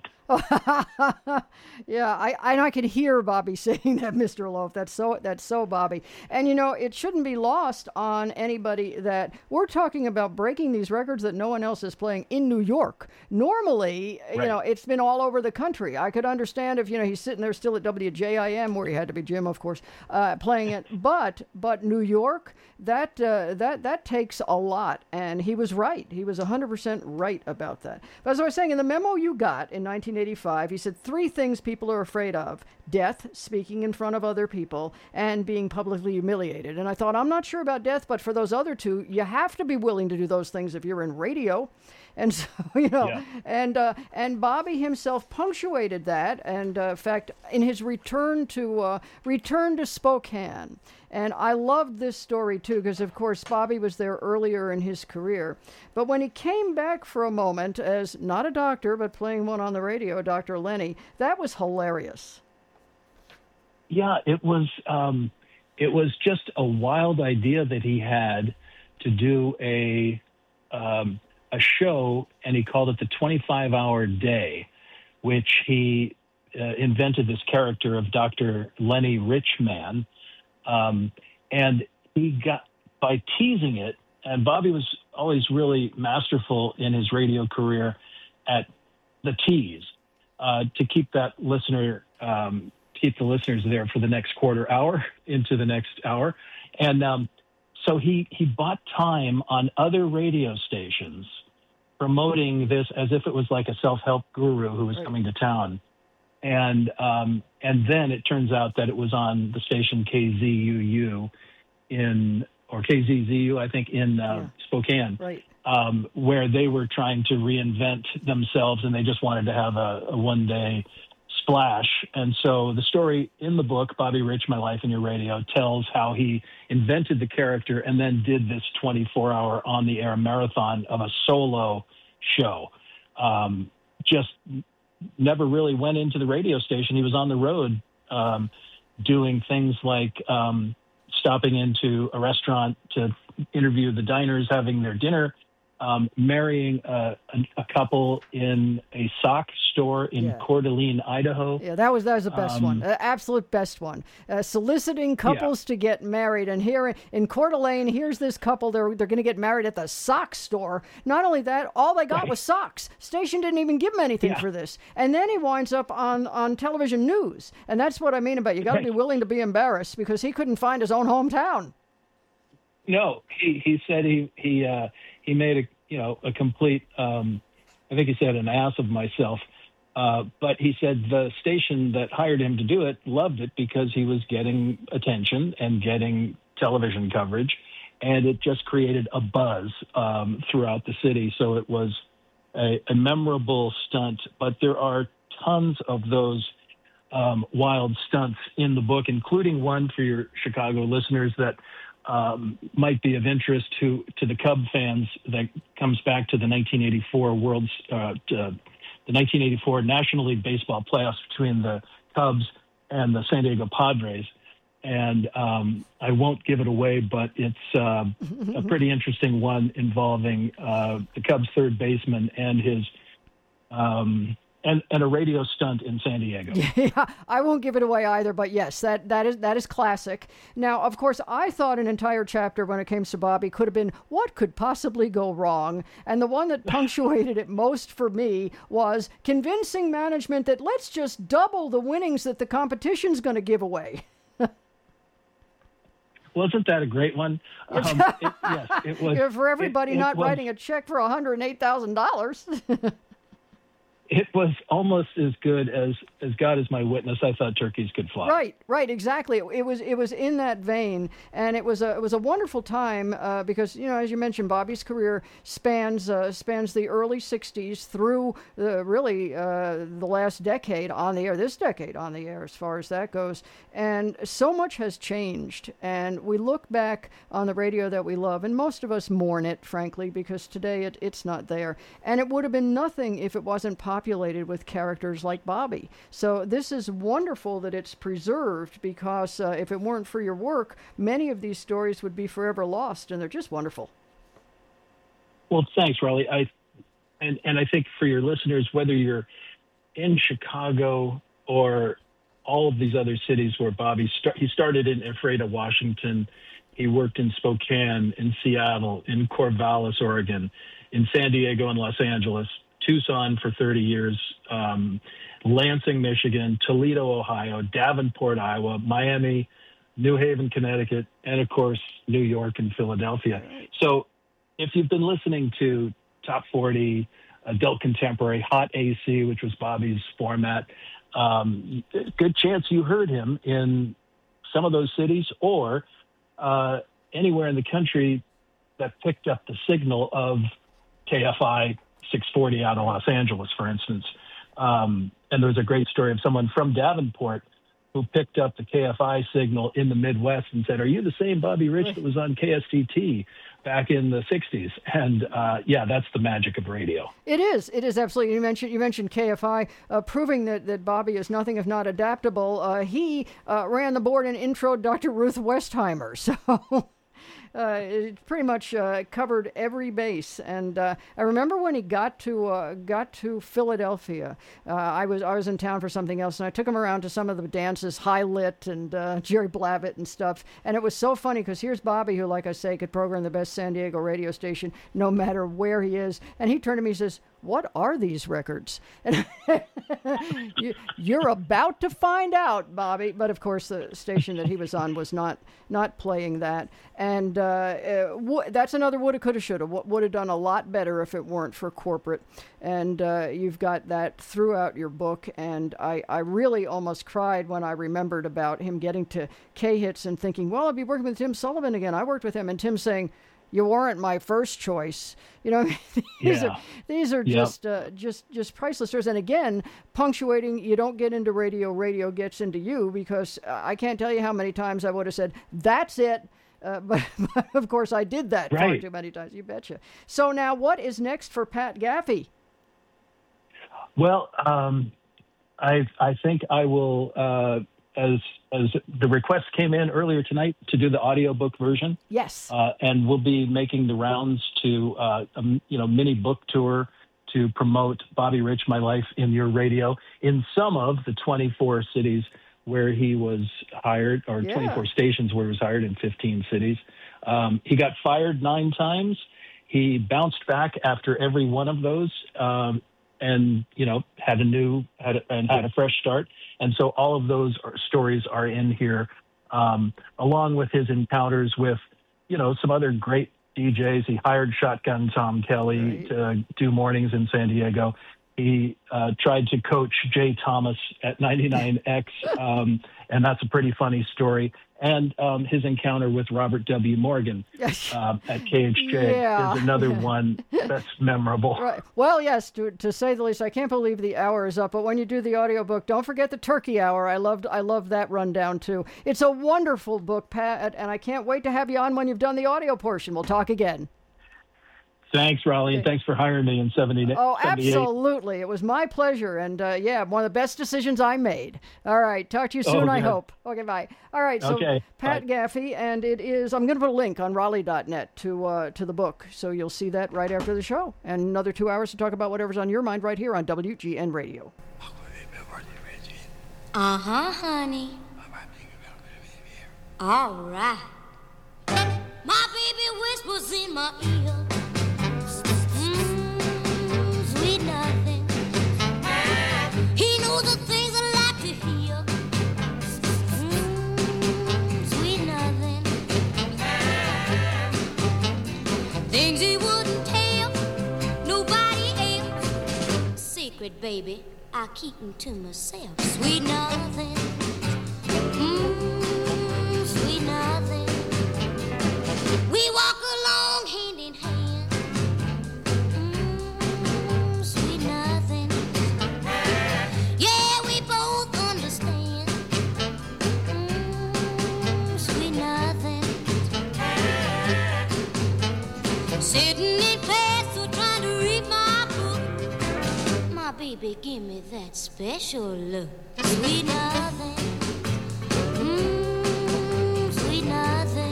Yeah, I could hear Bobby saying that, Mr. Loaf. That's so Bobby. And it shouldn't be lost on anybody that we're talking about breaking these records that no one else is playing in New York. Normally, it's been all over the country. I could understand if he's sitting there still at WJIM, where he had to be Jim, of course, playing it. But New York, that takes a lot, and he was right. He was 100% right about that. But as I was saying, in the memo you got in 1985, he said 3 things people are afraid of: death, speaking in front of other people, and being publicly humiliated. And I thought, I'm not sure about death, but for those other 2, you have to be willing to do those things if you're in radio. And so, and Bobby himself punctuated that. And in fact, in his return to Spokane, and I loved this story too, because of course Bobby was there earlier in his career. But when he came back for a moment as not a doctor, but playing one on the radio, Dr. Lenny, that was hilarious. Yeah, it was. it was just a wild idea that he had to do a show, and he called it the 25-hour day, which he invented this character of Dr. Lenny Richman. And he got, by teasing it, and Bobby was always really masterful in his radio career at the tease, to keep that listener, keep the listeners there for the next quarter hour into the next hour. And so he bought time on other radio stations promoting this as if it was like a self-help guru who was coming to town. And then it turns out that it was on the station KZUU or KZZU, I think, in Spokane, where they were trying to reinvent themselves, and they just wanted to have a one-day splash. And so the story in the book, Bobby Rich, My Life in Your Radio, tells how he invented the character and then did this 24-hour on-the-air marathon of a solo show. Just never really went into the radio station. He was on the road doing things like stopping into a restaurant to interview the diners having their dinner, marrying a couple in a sock store in Coeur d'Alene, Idaho. Yeah, that was the best one, absolute best one. Soliciting couples to get married, and here in Coeur d'Alene, here's this couple. They're going to get married at the sock store. Not only that, all they got was socks. Station didn't even give him anything for this, and then he winds up on television news, and that's what I mean about you got to be willing to be embarrassed, because he couldn't find his own hometown. No, he said he made a complete, I think he said an ass of myself. But he said the station that hired him to do it loved it because he was getting attention and getting television coverage, and it just created a buzz throughout the city. So it was a memorable stunt, but there are tons of those wild stunts in the book, including one for your Chicago listeners that might be of interest to the Cub fans, that comes back to the 1984 the 1984 National League Baseball playoffs between the Cubs and the San Diego Padres. And I won't give it away, but it's a pretty interesting one involving the Cubs third baseman and his and a radio stunt in San Diego. Yeah, I won't give it away either, but yes, that is classic. Now, of course, I thought an entire chapter when it came to Bobby could have been what could possibly go wrong, and the one that punctuated it most for me was convincing management that let's just double the winnings that the competition's going to give away. Wasn't that a great one? Yes, it was. For everybody not writing a check for $108,000. It was almost as good as God is my witness. I thought turkeys could fly. Right, exactly. It was in that vein, and it was a wonderful time because, you know, as you mentioned, Bobby's career spans the early '60s through the last decade on the air. This decade on the air, as far as that goes, and so much has changed. And we look back on the radio that we love, and most of us mourn it, frankly, because today it's not there, and it would have been nothing if it wasn't populated with characters like Bobby. So this is wonderful that it's preserved, because if it weren't for your work, many of these stories would be forever lost, and they're just wonderful. Well, thanks, Raleigh. I think for your listeners, whether you're in Chicago or all of these other cities where Bobby he started in Ephrata, Washington, he worked in Spokane, in Seattle, in Corvallis, Oregon, in San Diego and Los Angeles, Tucson for 30 years, Lansing, Michigan, Toledo, Ohio, Davenport, Iowa, Miami, New Haven, Connecticut, and, of course, New York and Philadelphia. So if you've been listening to Top 40, Adult Contemporary, Hot AC, which was Bobby's format, good chance you heard him in some of those cities or anywhere in the country that picked up the signal of KFI 640 out of Los Angeles, for instance. And there was a great story of someone from Davenport who picked up the KFI signal in the Midwest and said, "Are you the same Bobby Rich that was on KSTT back in the 60s?" And that's the magic of radio. It is absolutely. You mentioned KFI, proving that Bobby is nothing if not adaptable. He ran the board and introed Dr. Ruth Westheimer, so it pretty much covered every base. And I remember when he got to Philadelphia, I was in town for something else, and I took him around to some of the dances, High Lit and Jerry Blavat and stuff. And it was so funny because here's Bobby, who, like I say, could program the best San Diego radio station no matter where he is. And he turned to me and says, "What are these records?" And you're about to find out, Bobby. But of course, the station that he was on was not playing that. And that's another woulda, coulda, shoulda. Would have done a lot better if it weren't for corporate. And you've got that throughout your book. And I really almost cried when I remembered about him getting to K-Hits and thinking, well, I'll be working with Tim Sullivan again. I worked with him, and Tim saying, "You weren't my first choice." You know, these are just priceless stories. And again, punctuating, you don't get into radio, radio gets into you, because I can't tell you how many times I would have said, "That's it." But of course, I did that far too many times. You betcha. So now, what is next for Pat Gaffey? Well, I think I will. As the request came in earlier tonight to do the audiobook version. Yes. And we'll be making the rounds to, mini book tour to promote Bobby Rich, My Life in Your Radio in some of the 24 cities where he was hired, or 24 stations where he was hired in 15 cities. He got fired 9 times. He bounced back after every one of those, and had a fresh start. And so all of those stories are in here, along with his encounters with, some other great DJs. He hired Shotgun Tom Kelly to do mornings in San Diego. He tried to coach Jay Thomas at 99X, and that's a pretty funny story. And his encounter with Robert W. Morgan at KHJ is another one that's memorable. Right. Well, yes, to say the least. I can't believe the hour is up, but when you do the audiobook, don't forget the turkey hour. I loved that rundown, too. It's a wonderful book, Pat, and I can't wait to have you on when you've done the audio portion. We'll talk again. Thanks, Raleigh, and thanks for hiring me in 78. Oh, absolutely. It was my pleasure, and one of the best decisions I made. All right, talk to you soon, I hope. Okay, bye. All right, so Pat Gaffey, and it is, I'm going to put a link on Raleigh.net to the book, so you'll see that right after the show. And another 2 hours to talk about whatever's on your mind right here on WGN Radio. Uh-huh, honey. All right. My baby whispers in my ear. Sweet nothing. He knows the things I like to hear. Sweet nothing. Things he wouldn't tell nobody else. Secret, baby, I keep them to myself. Sweet nothing. Sweet nothing. We walk along hand in hand. Sweet nothing. Yeah, we both understand. Sweet nothing. Sitting in class or trying to read my book. My baby, give me that special look. Sweet nothing. Sweet nothing.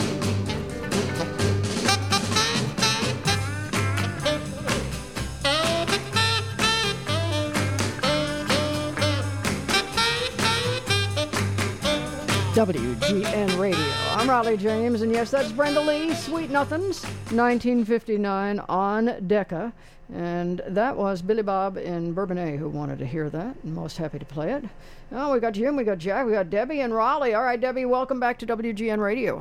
WGN Radio. I'm Raleigh James, and yes, that's Brenda Lee, Sweet Nothings, 1959 on Decca. And that was Billy Bob in Bourbonnais who wanted to hear that, and most happy to play it. Oh, we got Jim, we got Jack, we got Debbie and Raleigh. All right, Debbie, welcome back to WGN Radio.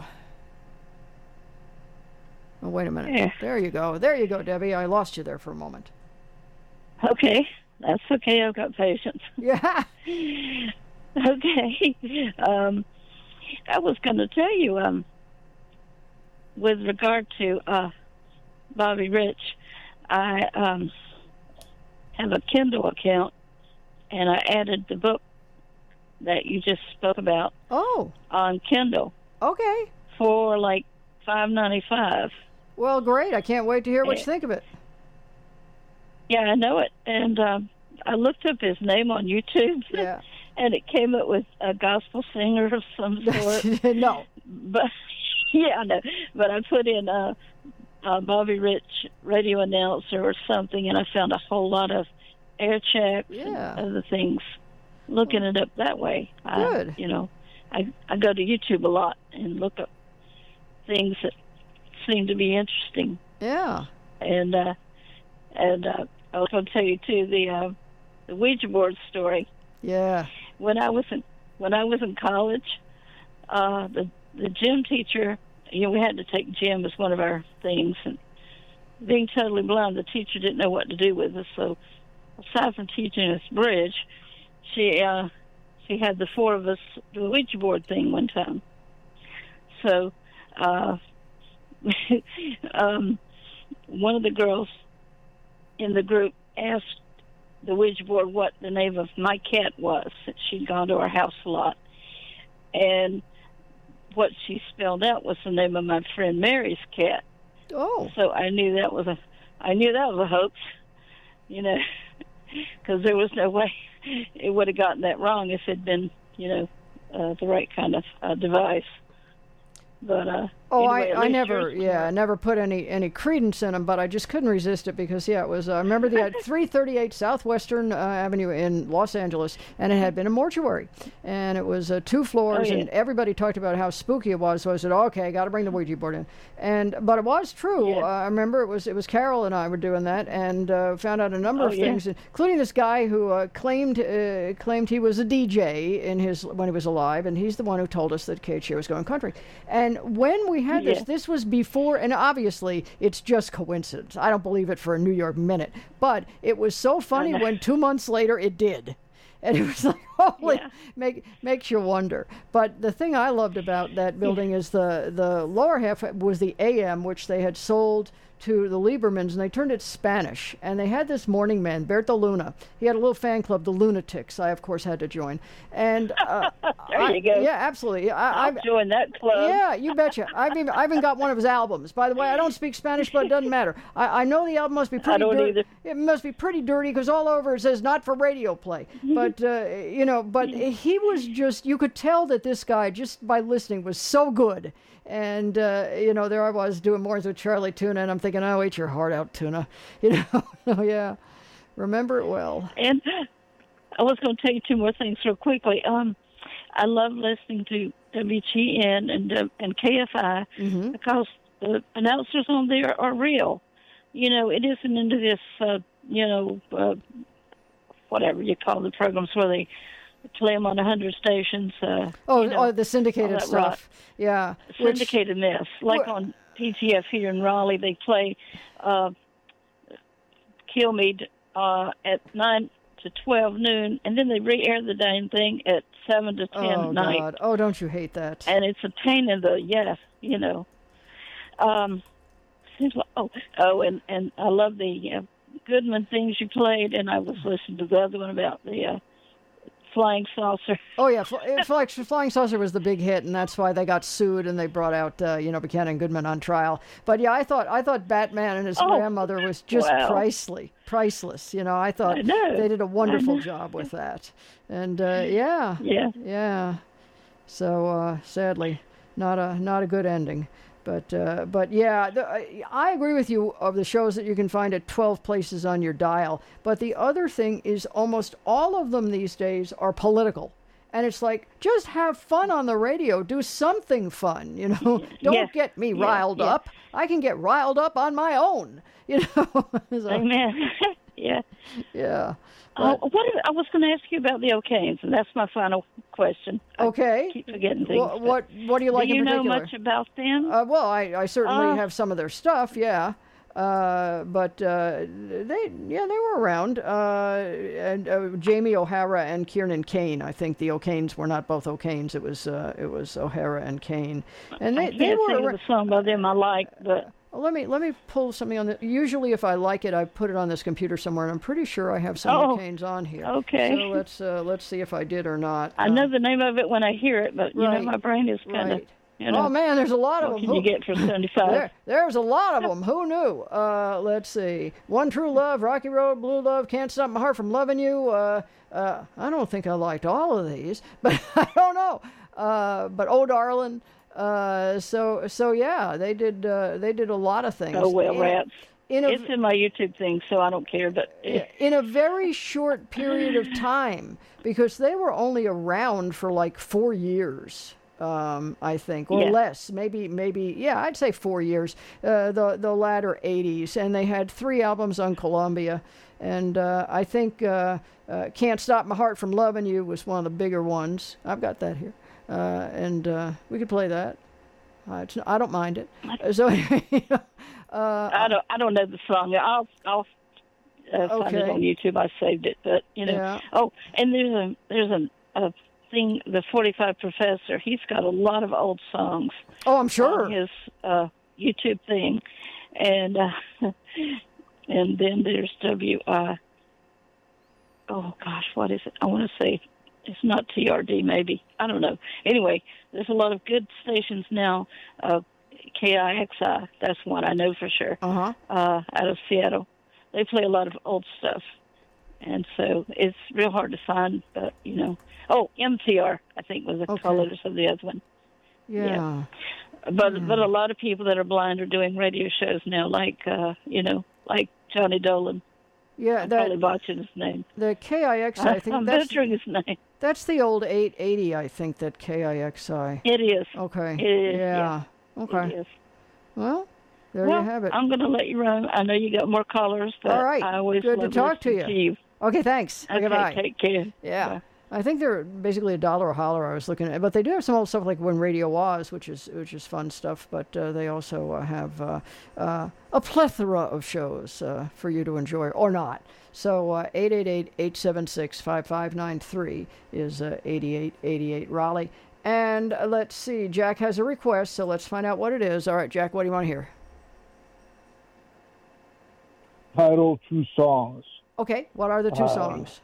Oh, wait a minute. Yeah. There you go. There you go, Debbie. I lost you there for a moment. Okay. That's okay. I've got patience. Yeah. Okay. I was going to tell you, with regard to Bobby Rich, I have a Kindle account, and I added the book that you just spoke about. Oh. On Kindle. Okay. For like $5.95. Well, great. I can't wait to hear what you think of it. Yeah, I know it. And I looked up his name on YouTube. Yeah. And it came up with a gospel singer of some sort. No. But, yeah, I know. But I put in Bobby Rich radio announcer or something, and I found a whole lot of air checks and other things. Looking it up that way. Good. I go to YouTube a lot and look up things that seem to be interesting. Yeah. And I was going to tell you too the Ouija board story. Yeah. When I was in college, the gym teacher, we had to take gym as one of our things, and being totally blind, the teacher didn't know what to do with us. So, aside from teaching us bridge, she had the four of us do a Ouija board thing one time. So, one of the girls in the group asked the Ouija board what the name of my cat was, that she'd gone to our house a lot. And what she spelled out was the name of my friend Mary's cat. Oh. So I knew that was a hoax, because there was no way it would have gotten that wrong if it had been, the right kind of device. But anyway, I never put any credence in them, but I just couldn't resist it because it was. I remember they had 338 Southwestern Avenue in Los Angeles, and it had been a mortuary, and it was 2 floors, and everybody talked about how spooky it was. So I said, okay, got to bring the Ouija board in, but it was true. I remember it was Carol and I were doing that, and found out a number of things, including this guy who claimed he was a DJ when he was alive, and he's the one who told us that KHJ was going country. And when we had this was before, and obviously it's just coincidence. I don't believe it for a New York minute, but it was so funny when 2 months later it did. And it was like, holy, makes you wonder. But the thing I loved about that building is the lower half was the AM, which they had sold to the Liebermans, and they turned it Spanish. And they had this morning man, Berto Luna. He had a little fan club, the Lunatics. I, of course, had to join. And there you go. Yeah, absolutely. I've joined that club. Yeah, you betcha. I even got one of his albums. By the way, I don't speak Spanish, but it doesn't matter. I know the album must be pretty dirty. Either. It must be pretty dirty because all over it says not for radio play. But, but he was just, you could tell that this guy, just by listening, was so good. And, there I was doing more with Charlie Tuna, and I'm thinking, oh, eat your heart out, Tuna. Yeah. Remember it well. And I was going to tell you 2 more things real quickly. I love listening to WGN and KFI because the announcers on there are real. It isn't into this, whatever you call the programs where they play them on 100 stations. The syndicated stuff. Rock. Yeah. Syndicated mess. Like on PTF here in Raleigh, they play Kill Me at 9 to 12 noon, and then they re-air the damn thing at 7 to 10 night. God. Oh, don't you hate that? And it's a pain in the, and I love the Goodman things you played, and I was listening to the other one about the Flying Saucer. Oh yeah, Flying Saucer was the big hit, and that's why they got sued, and they brought out Buchanan and Goodman on trial. But yeah, I thought Batman and his grandmother was just priceless. I thought they did a wonderful job with that, and yeah. So sadly, not a good ending. But yeah, I agree with you of the shows that you can find at 12 places on your dial. But the other thing is almost all of them these days are political. And it's like, just have fun on the radio. Do something fun, Don't get me riled up. I can get riled up on my own, So, amen. Yeah. Yeah. I was going to ask you about the O'Kanes, and that's my final question. Okay. I keep forgetting things. What do you like in particular? Do you know much about them? Well, I certainly have some of their stuff, yeah. But they were around. And Jamie O'Hara and Kieran Kane. I think the O'Kanes were not both O'Kanes. It was O'Hara and Kane. And they were the song by them I like, but. Well, let me pull something on the. Usually, if I like it, I put it on this computer somewhere, and I'm pretty sure I have some McCain's on here. Okay. So let's see if I did or not. I know the name of it when I hear it, but you know my brain is kind of. You know, oh man, there's a lot of them. What can you get for 75? There's a lot of them. Who knew? Let's see. One True Love, Rocky Road, Blue Love, Can't Stop My Heart from Loving You. I don't think I liked all of these, but I don't know. But Oh Darling. So yeah, they did a lot of things. Oh well, rats. It's in my YouTube thing, so I don't care. But in a very short period of time, because they were only around for like 4 years. I think, or less, maybe, yeah, I'd say 4 years, the latter 80s, and they had 3 albums on Columbia, and I think Can't Stop My Heart from Loving You was one of the bigger ones. I've got that here, and we could play that. I don't mind it. So, I don't know the song. I'll find it on YouTube. I saved it, but you know. Yeah. Oh, and there's a thing, the 45 Professor, he's got a lot of old songs. Oh, I'm sure. On his YouTube thing. And then there's WI. Oh, gosh, what is it? I want to say it's not TRD, maybe. I don't know. Anyway, there's a lot of good stations now. KIXI, that's one I know for sure, out of Seattle. They play a lot of old stuff. And so it's real hard to find, but, you know. Oh, MTR, I think, was the colors of the other one. Yeah. But a lot of people that are blind are doing radio shows now, like, like Johnny Dolan. Yeah, I'm probably botching his name. The KIXI, I think I'm that's... butchering his name. That's the old 880, I think, that KIXI. It is. Okay. It is, yeah. Okay. It is. Well, there you have it. I'm going to let you run. I know you got more callers, but all right. I always Good to love talk to listening you. Okay, thanks. Okay, bye. take care. Yeah. Bye. I think they're basically $1 a holler. I was looking at, but they do have some old stuff like When Radio Was, which is fun stuff. But they also have a plethora of shows for you to enjoy or not. So 888-876-5593 is 8888 Raleigh. And let's see, Jack has a request, so let's find out what it is. All right, Jack, what do you want to hear? Title, 2 songs. Okay, what are the 2 songs?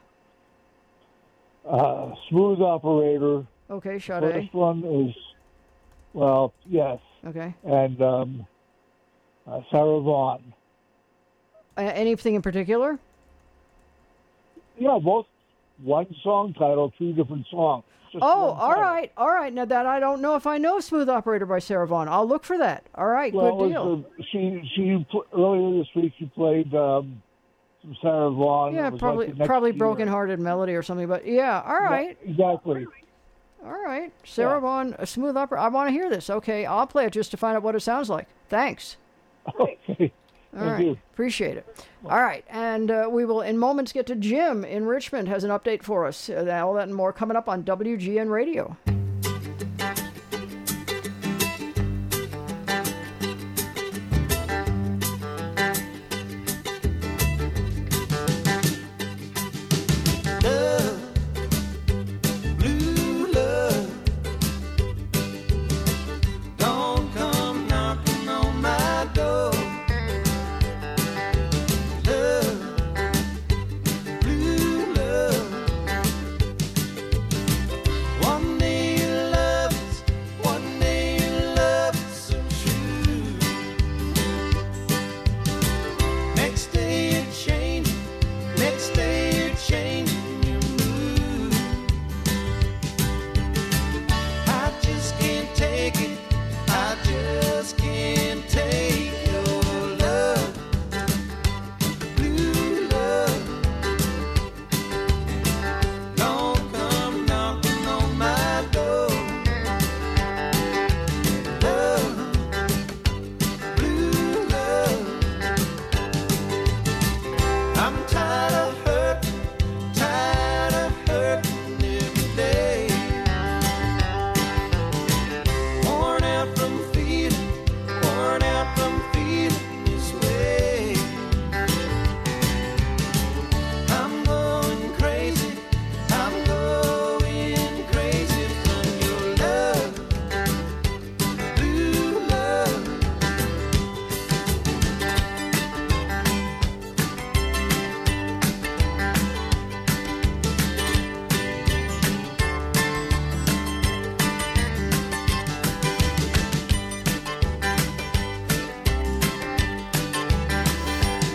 Smooth Operator. Okay, Sade. First one is, well, yes. Okay. And Sarah Vaughan. Anything in particular? Yeah, both one song title, 2 different songs. All right. Now that I don't know if I know "Smooth Operator" by Sarah Vaughan. I'll look for that. All right, well, good deal. She earlier this week she played some Sarah Vaughan. Yeah, probably Broken Hearted Melody or something. But yeah, all right. Yeah, exactly. All right, Sarah Vaughan, a Smooth Operator. I want to hear this. Okay, I'll play it just to find out what it sounds like. Thanks. Okay. All right, appreciate it. All right, and we will in moments get to Jim in Richmond has an update for us. All that and more coming up on WGN Radio. One day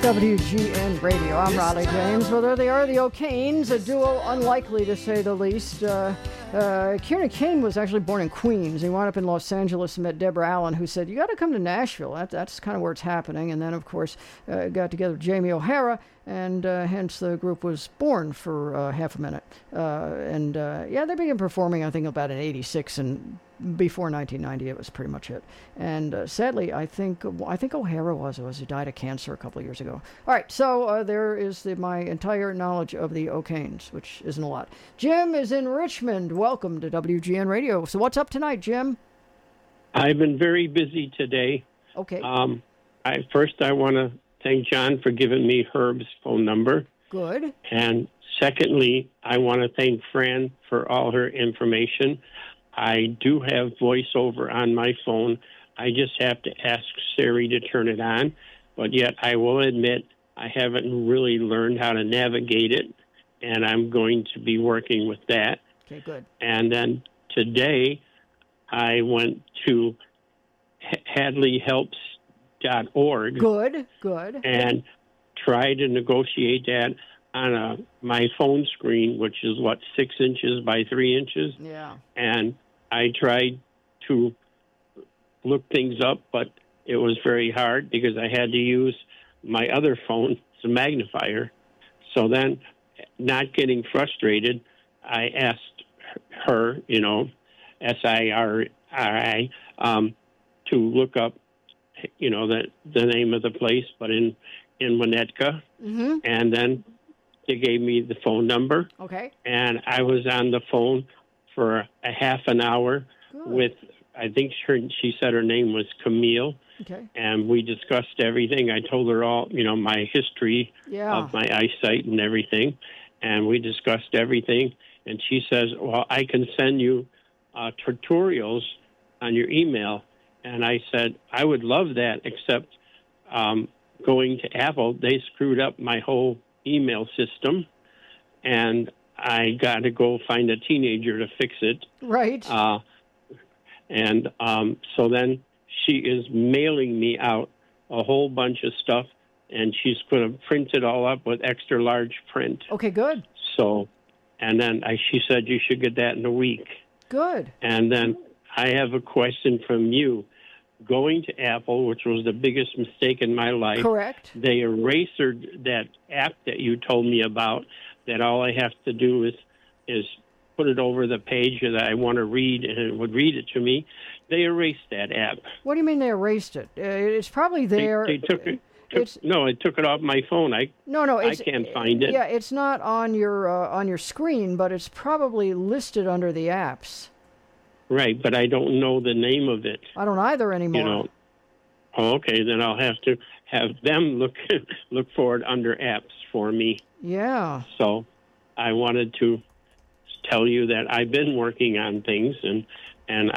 WGN Radio. I'm Raleigh James. Well, there they are, the O'Kanes, a duo unlikely to say the least. Kieran Kane was actually born in Queens. He wound up in Los Angeles and met Deborah Allen, who said, you got to come to Nashville. That's kind of where it's happening. And then, of course, got together with Jamie O'Hara, and hence the group was born for half a minute. Yeah, they began performing, I think, about in 86, and before 1990, it was pretty much it. And sadly, I think O'Hara was he died of cancer a couple of years ago. All right, so there is my entire knowledge of the O'Kanes, which isn't a lot. Jim is in Richmond. Welcome to WGN Radio. So what's up tonight, Jim? I've been very busy today. Okay. I want to thank John for giving me Herb's phone number. Good. And secondly, I want to thank Fran for all her information. I do have voiceover on my phone. I just have to ask Siri to turn it on. But yet I will admit I haven't really learned how to navigate it, and I'm going to be working with that. Okay, good. And then I went to HadleyHelps.org. Good. And tried to negotiate that on my phone screen, which is 6 inches by 3 inches. Yeah. And I tried to look things up, but it was very hard because I had to use my other phone as a magnifier. So then, not getting frustrated, I asked her, SIRI, to look up, the name of the place, but in Winnetka. Mm-hmm. And then they gave me the phone number. Okay. And I was on the phone for a half an hour with, I think she said her name was Camille. Okay. And we discussed everything. I told her all, my history of my eyesight and everything. And we discussed everything. And she says, well, I can send you tutorials on your email. And I said, I would love that, except going to Apple, they screwed up my whole email system. And I got to go find a teenager to fix it. Right. So then she is mailing me out a whole bunch of stuff, and she's going to print it all up with extra large print. Okay, good. So, and then she said you should get that in a week. Good. And then I have a question from you. Going to Apple, which was the biggest mistake in my life. Correct. They erased that app that you told me about, that all I have to do is put it over the page that I want to read, and it would read it to me. They erased that app. What do you mean they erased it? It's probably there. They took it. It took it off my phone. I can't find it. Yeah, it's not on your screen, but it's probably listed under the apps. Right, but I don't know the name of it. I don't either anymore. Okay, then I'll have to have them look for it under apps for me. Yeah. So I wanted to tell you that I've been working on things, and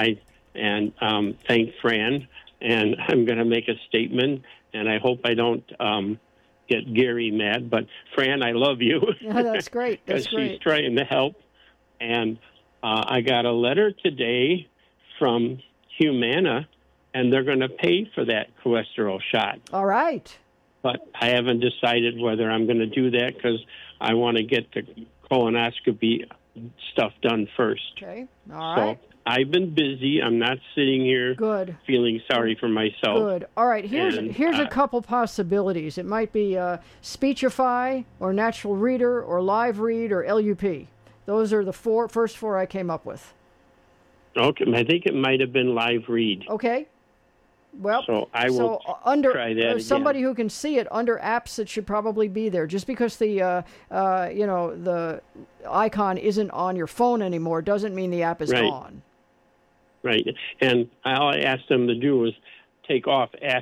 thank Fran, and I'm going to make a statement, and I hope I don't get Gary mad, but Fran, I love you. Yeah, that's great. That's great. She's trying to help, and I got a letter today from Humana, and they're going to pay for that cholesterol shot. All right. But I haven't decided whether I'm going to do that because I want to get the colonoscopy stuff done first. Okay. All right. So I've been busy. I'm not sitting here feeling sorry for myself. Good. All right. Here's a couple possibilities. It might be Speechify or Natural Reader or Live Read or LUP. Those are the first four I came up with. Okay. I think it might have been Live Read. Okay. Well, so I will try that again. Somebody who can see it under apps, it should probably be there. Just because the the icon isn't on your phone anymore doesn't mean the app is gone. Right, and all I asked them to do was take off Ask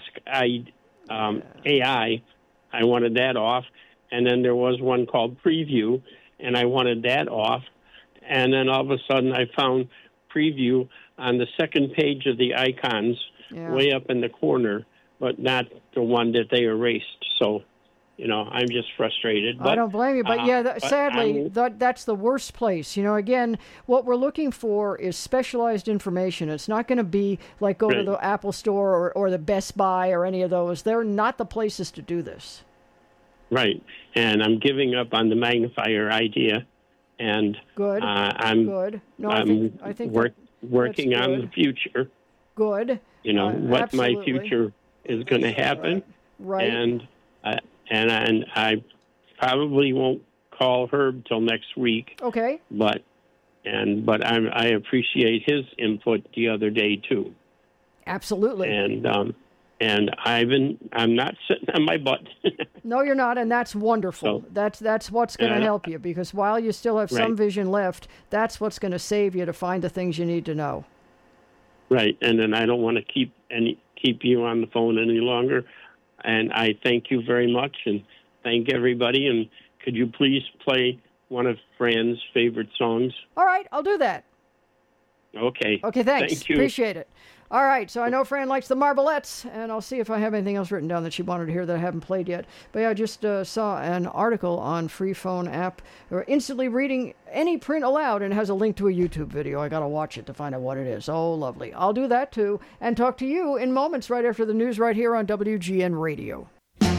AI. I wanted that off, and then there was one called Preview, and I wanted that off, and then all of a sudden I found Preview on the second page of the icons. Yeah. Way up in the corner, but not the one that they erased. So, I'm just frustrated. But, I don't blame you, but sadly, that's the worst place. Again, what we're looking for is specialized information. It's not going to be like go to the Apple Store or the Best Buy or any of those. They're not the places to do this. Right. And I'm giving up on the magnifier idea. And good. I'm good. No, I think working on the future. Good. You know what absolutely. my future is going to happen. Right. And I probably won't call Herb till next week. Okay. But I appreciate his input the other day too. Absolutely. And I'm not sitting on my butt. No, you're not, and that's wonderful. So, that's what's going to help you, because while you still have some vision left, that's what's going to save you to find the things you need to know. Right, and then I don't want to keep you on the phone any longer. And I thank you very much, and thank everybody. And could you please play one of Fran's favorite songs? All right, I'll do that. Okay. Okay, thanks. Thank you. Appreciate it. All right, so I know Fran likes the Marblettes, and I'll see if I have anything else written down that she wanted to hear that I haven't played yet. But yeah, I just saw an article on Free Phone app, or instantly reading any print aloud, and it has a link to a YouTube video. I got to watch it to find out what it is. Oh, lovely. I'll do that too, and talk to you in moments right after the news right here on WGN Radio.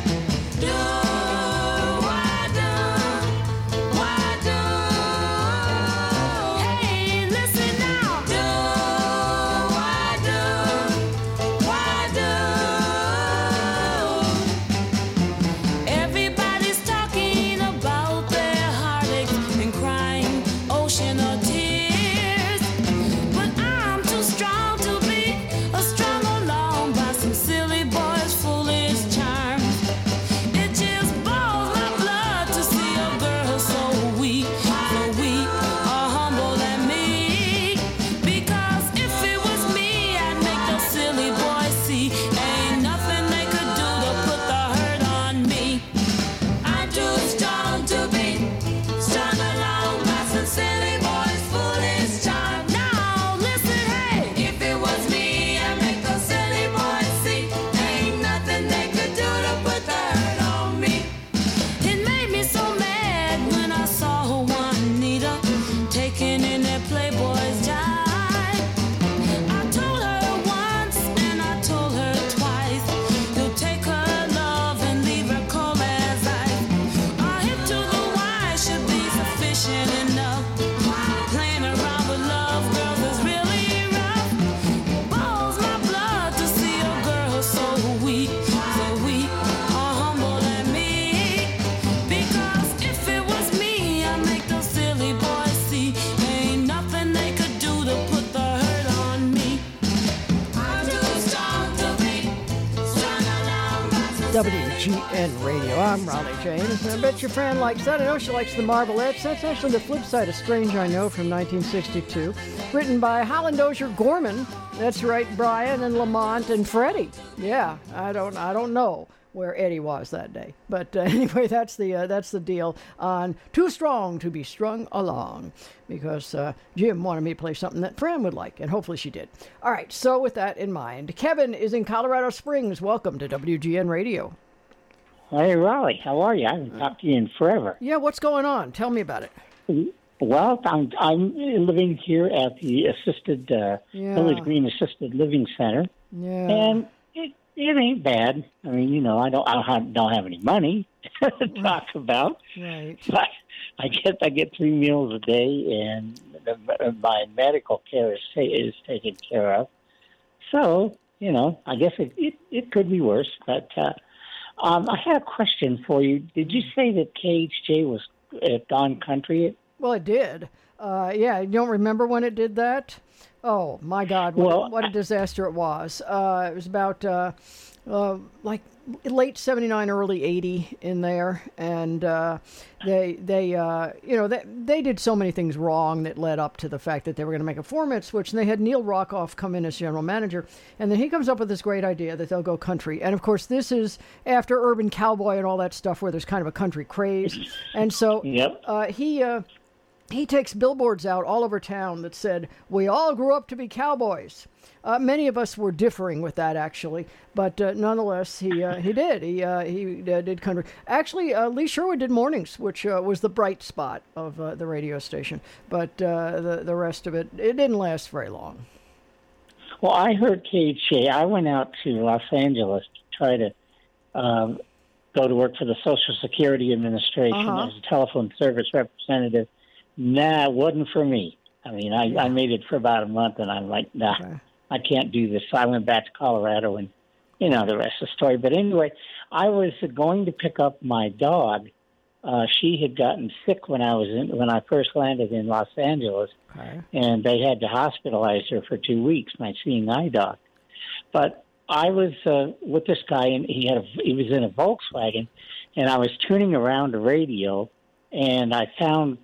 WGN Radio. I'm Raleigh James, and I bet your Fran likes that. I know she likes the Marblettes. That's actually the flip side of Strange I Know from 1962, written by Holland Dozier Gorman. That's right, Brian and Lamont and Freddie. Yeah, I don't know where Eddie was that day, but anyway, that's the deal on Too Strong to Be Strung Along, because Jim wanted me to play something that Fran would like, and hopefully she did. All right, so with that in mind, Kevin is in Colorado Springs. Welcome to WGN Radio. Hey, Raleigh, how are you? I haven't talked to you in forever. Yeah, what's going on? Tell me about it. Well, I'm living here at the Village Green Assisted Living Center, and it ain't bad. I mean, I don't have any money to talk about, right? But I get 3 meals a day, and my medical care is taken care of. So, I guess it could be worse, but. I had a question for you. Did you say that KHJ was Dawn Country? Well, it did. Yeah, you don't remember when it did that? Oh, my God, what a disaster it was. It was about like late 79, early 80 in there, and they did so many things wrong that led up to the fact that they were going to make a format switch, and they had Neil Rockoff come in as general manager, and then he comes up with this great idea that they'll go country, and of course this is after Urban Cowboy and all that stuff where there's kind of a country craze, and so he takes billboards out all over town that said, "We all grew up to be cowboys." Many of us were differing with that, actually, but nonetheless, he did. He did country. Actually, Lee Sherwood did mornings, which was the bright spot of the radio station. But the rest of it didn't last very long. Well, I heard KHJ. I went out to Los Angeles to try to go to work for the Social Security Administration as a telephone service representative. Nah, it wasn't for me. I mean, I made it for about a month, and I'm like, nah, I can't do this. So I went back to Colorado, and, you know, the rest of the story. But anyway, I was going to pick up my dog. She had gotten sick when I first landed in Los Angeles, and they had to hospitalize her for 2 weeks, my seeing eye dog. But I was with this guy, and he was in a Volkswagen, and I was tuning around the radio, and I found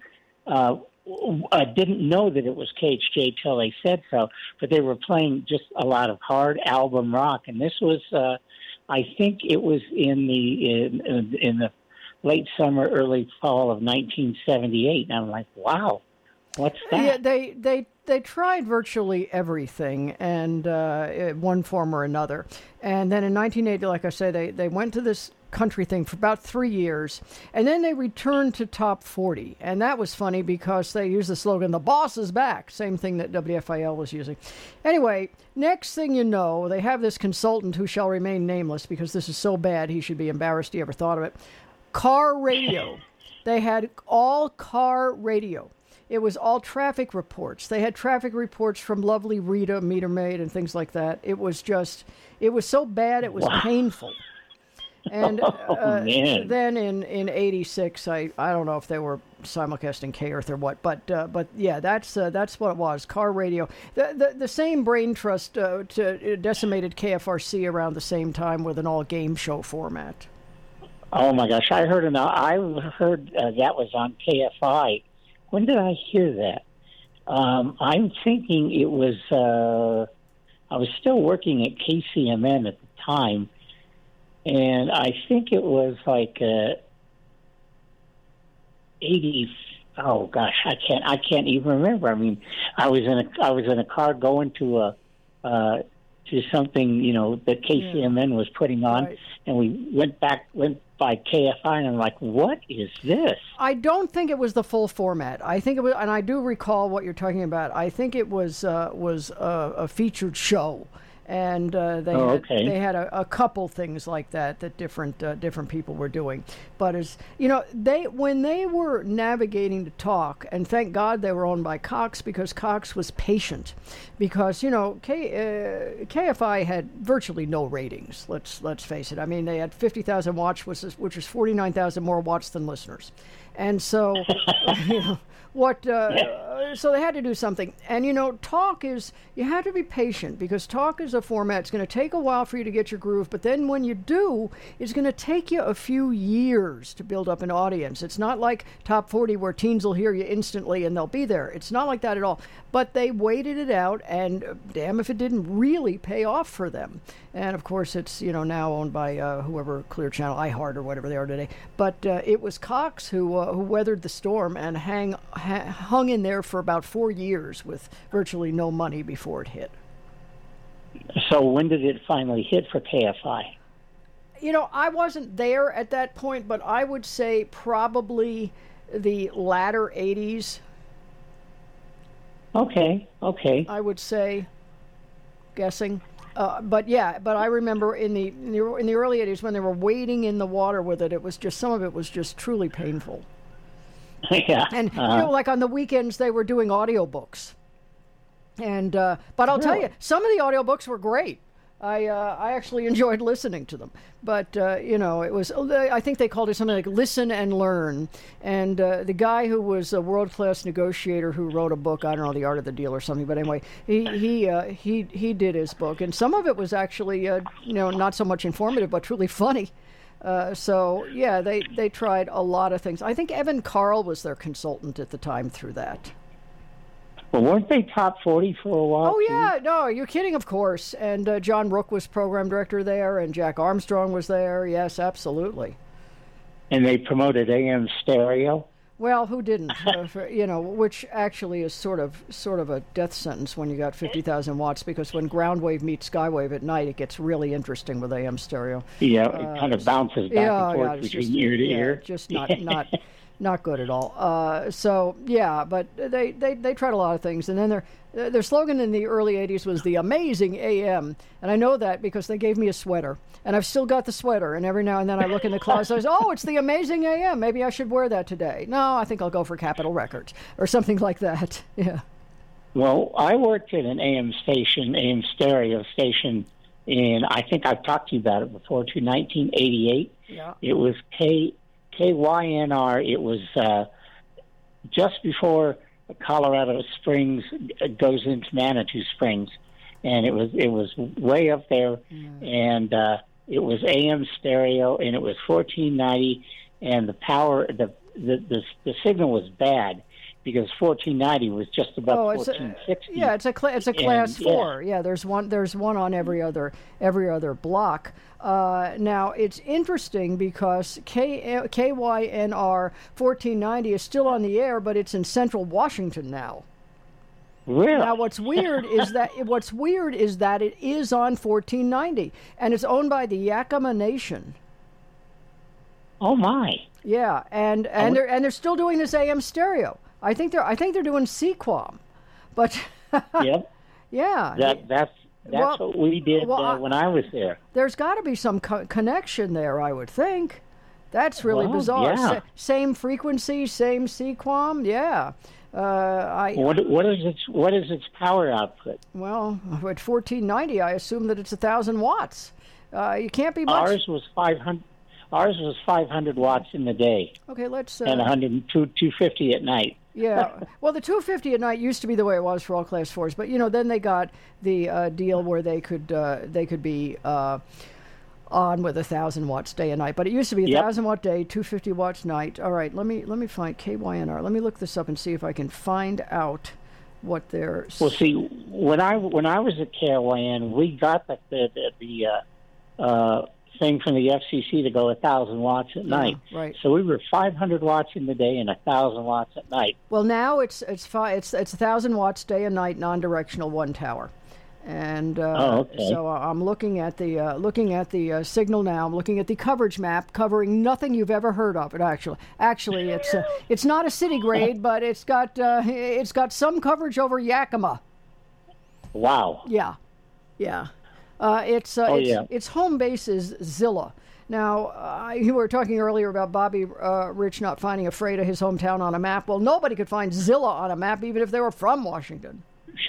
I didn't know that it was KHJ till they said so, but they were playing just a lot of hard album rock, and this was I think it was in the late summer, early fall of 1978, and I'm like, wow, what's that? Yeah, they tried virtually everything, and one form or another. And then in 1980, like I say, they went to this country thing for about 3 years, and then they returned to Top 40. And that was funny because they used the slogan, "The boss is back," same thing that WFIL was using. Anyway, next thing you know, they have this consultant who shall remain nameless because this is so bad he should be embarrassed he ever thought of it. Car radio. They had all car radio. It was all traffic reports. They had traffic reports from lovely Rita, Meter Maid, and things like that. It was so bad, it was painful. And then in 86, I don't know if they were simulcasting K-Earth or what, but yeah, that's what it was, car radio. The same brain trust decimated KFRC around the same time with an all game show format. Oh my gosh, I heard that was on KFI. When did I hear that? I'm thinking it was, I was still working at KCMN at the time, and I think it was like 80. Oh gosh, I can't even remember. I mean, I was in a car going to something, you know, that KCMN was putting on, and we went by KFI, and I'm like, what is this? I don't think it was the full format. I think it was, and I do recall what you're talking about. I think it was a featured show, and they had a couple things like that different people were doing. But as you know, when they were navigating to talk, and thank God they were owned by Cox, because Cox was patient, because you know KFI had virtually no ratings. Let's face it. I mean, they had 50,000 watts, which is 49,000 more watts than listeners, and so you know. So they had to do something. And, you know, you have to be patient, because talk is a format. It's going to take a while for you to get your groove, but then when you do, it's going to take you a few years to build up an audience. It's not like Top 40 where teens will hear you instantly and they'll be there. It's not like that at all. But they waited it out, and damn if it didn't really pay off for them. And, of course, it's, you know, now owned by whoever, Clear Channel, iHeart, or whatever they are today. But it was Cox who weathered the storm and hung in there for about 4 years with virtually no money before it hit. So when did it finally hit for KFI? You know, I wasn't there at that point, but I would say probably the latter 80s. Okay. I would say, guessing. But I remember in the early 80s when they were wading in the water with it, it was just, some of it was just truly painful. Yeah. And, you know, like on the weekends, they were doing audiobooks. And, but I'll tell you, some of the audiobooks were great. I actually enjoyed listening to them. But, you know, it was, I think they called it something like Listen and Learn. And the guy who was a world-class negotiator who wrote a book, I don't know, The Art of the Deal or something, but anyway, he did his book. And some of it was actually, you know, not so much informative, but truly funny. So, yeah, they tried a lot of things. I think Evan Carl was their consultant at the time through that. Well, weren't they Top 40 for a while? Oh, yeah. No, you're kidding, of course. And John Rook was program director there, and Jack Armstrong was there. Yes, absolutely. And they promoted AM stereo? Well, who didn't? You know, which actually is sort of a death sentence when you got 50,000 watts, because when ground wave meets skywave at night, it gets really interesting with AM stereo. Yeah, it kind of bounces back and forth between ear to ear. Just not not good at all. So yeah, but they tried a lot of things, and then their slogan in the early 80s was the Amazing AM, and I know that because they gave me a sweater, and I've still got the sweater, and every now and then I look in the closet, I say, oh, it's the Amazing AM, maybe I should wear that today. No, I think I'll go for Capitol Records or something like that. Yeah. Well, I worked at an AM station, AM stereo station, and I think I've talked to you about it before, to 1988. Yeah. It was KYNR. It was just before Colorado Springs goes into Manitou Springs, and it was way up there, and it was AM stereo, and it was 1490, and the power, the signal was bad because 1490 was just above 1460. Yeah, it's a class 4. Yeah, there's one on every other block. Now it's interesting because KYNR 1490 is still on the air, but it's in Central Washington now. Really? Now what's weird is that it is on 1490, and it's owned by the Yakima Nation. Oh my! Yeah, and they're still doing this AM stereo. I think they're doing Sequam, but yep. Yeah. That's what we did when I was there. There's got to be some connection there, I would think. That's really bizarre. Yeah. Same frequency, same Sequam. Yeah. What is its power output? Well, at 1490, I assume that it's 1,000 watts. You can't be much. Ours was 500. Ours was 500 watts in the day. Okay, let's. And 250 at night. Yeah. Well, the 250 at night used to be the way it was for all class 4s, but then they got the deal where they could be on with 1,000 watts day and night. But it used to be 1,000 watt day, 250 watts night. All right, let me find KYNR. Let me look this up and see if I can find out what they're. Well, see, when I was at KYN, we got the thing from the FCC to go 1,000 watts at night. Right. So we were 500 watts in the day and 1,000 watts at night. Well, now it's 1,000 watts day and night, non-directional, one tower. And so I'm looking at the signal now. I'm looking at the coverage map covering nothing you've ever heard of. It actually it's not a city grade, but it's got some coverage over Yakima. Wow. Yeah. Its home base is Zilla. Now, you were talking earlier about Bobby Rich not finding afraid of his hometown on a map. Well, nobody could find Zilla on a map, even if they were from Washington.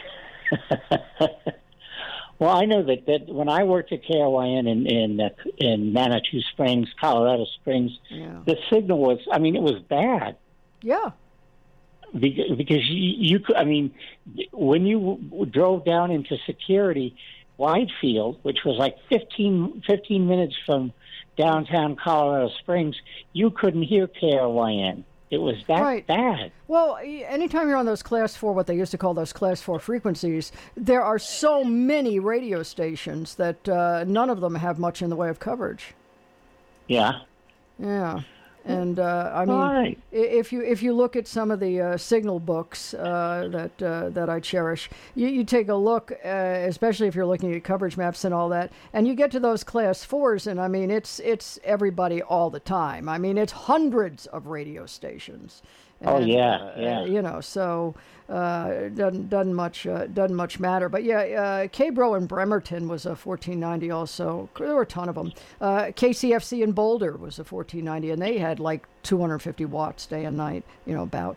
Well, I know that when I worked at KRYN in Manitou Springs, Colorado Springs, the signal was, it was bad. Yeah. Because you could, when you drove down into Security, Widefield, which was like 15 minutes from downtown Colorado Springs, you couldn't hear KRYN. It was that bad. Well, anytime you're on those class 4, what they used to call those class 4 frequencies, there are so many radio stations that none of them have much in the way of coverage. Yeah. Yeah. And if you look at some of the signal books that I cherish, you take a look, especially if you're looking at coverage maps and all that, and you get to those class 4s, and it's everybody all the time. It's hundreds of radio stations. And, so doesn't much matter. But K-Bro in Bremerton was a 1490 also. There were a ton of them. KCFC in Boulder was a 1490, and they had like 250 watts day and night, about.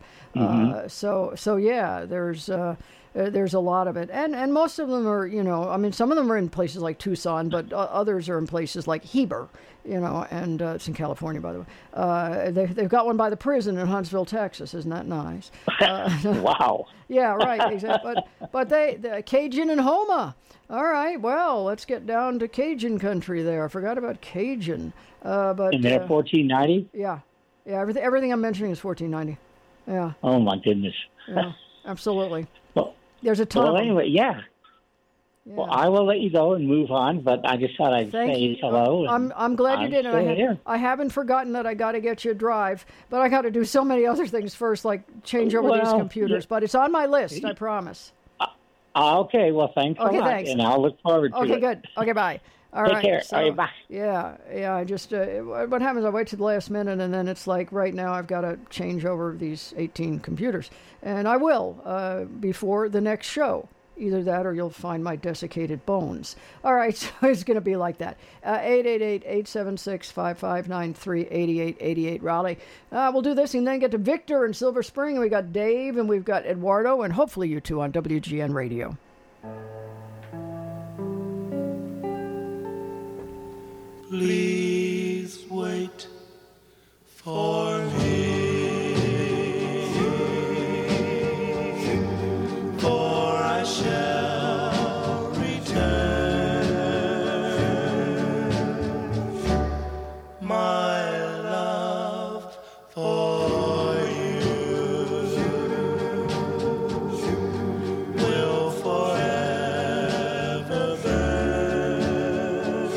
There's a lot of it. And most of them are, some of them are in places like Tucson, but others are in places like Heber, and it's in California, by the way. They've got one by the prison in Huntsville, Texas. Isn't that nice? Wow. Yeah, right, exactly. But the Cajun and Homa. All right, well, let's get down to Cajun country there. I forgot about Cajun. And they're 1490? Yeah. Yeah, everything I'm mentioning is 1490. Yeah. Oh, my goodness. Yeah, absolutely. Well, there's a ton of them. Anyway, yeah. Well, I will let you go and move on, but I just thought I'd say hello. I'm glad you did. And I haven't forgotten that I got to get you a drive, but I got to do so many other things first, like change over these computers. But it's on my list, I promise. Okay, well, thanks a lot, and I'll look forward to it. Okay, good. Okay, bye. All Take right. care. So, All right, bye. Yeah. I just what happens? I wait to the last minute, and then it's like right now I've got to change over these 18 computers, and I will before the next show. Either that, or you'll find my desiccated bones. All right, so it's going to be like that. 888-876-5593, 8888 Raleigh. We'll do this and then get to Victor in Silver Spring, and we got Dave, and we've got Eduardo, and hopefully you two on WGN Radio. Please wait for me, for I shall return. My love for you will forever burn.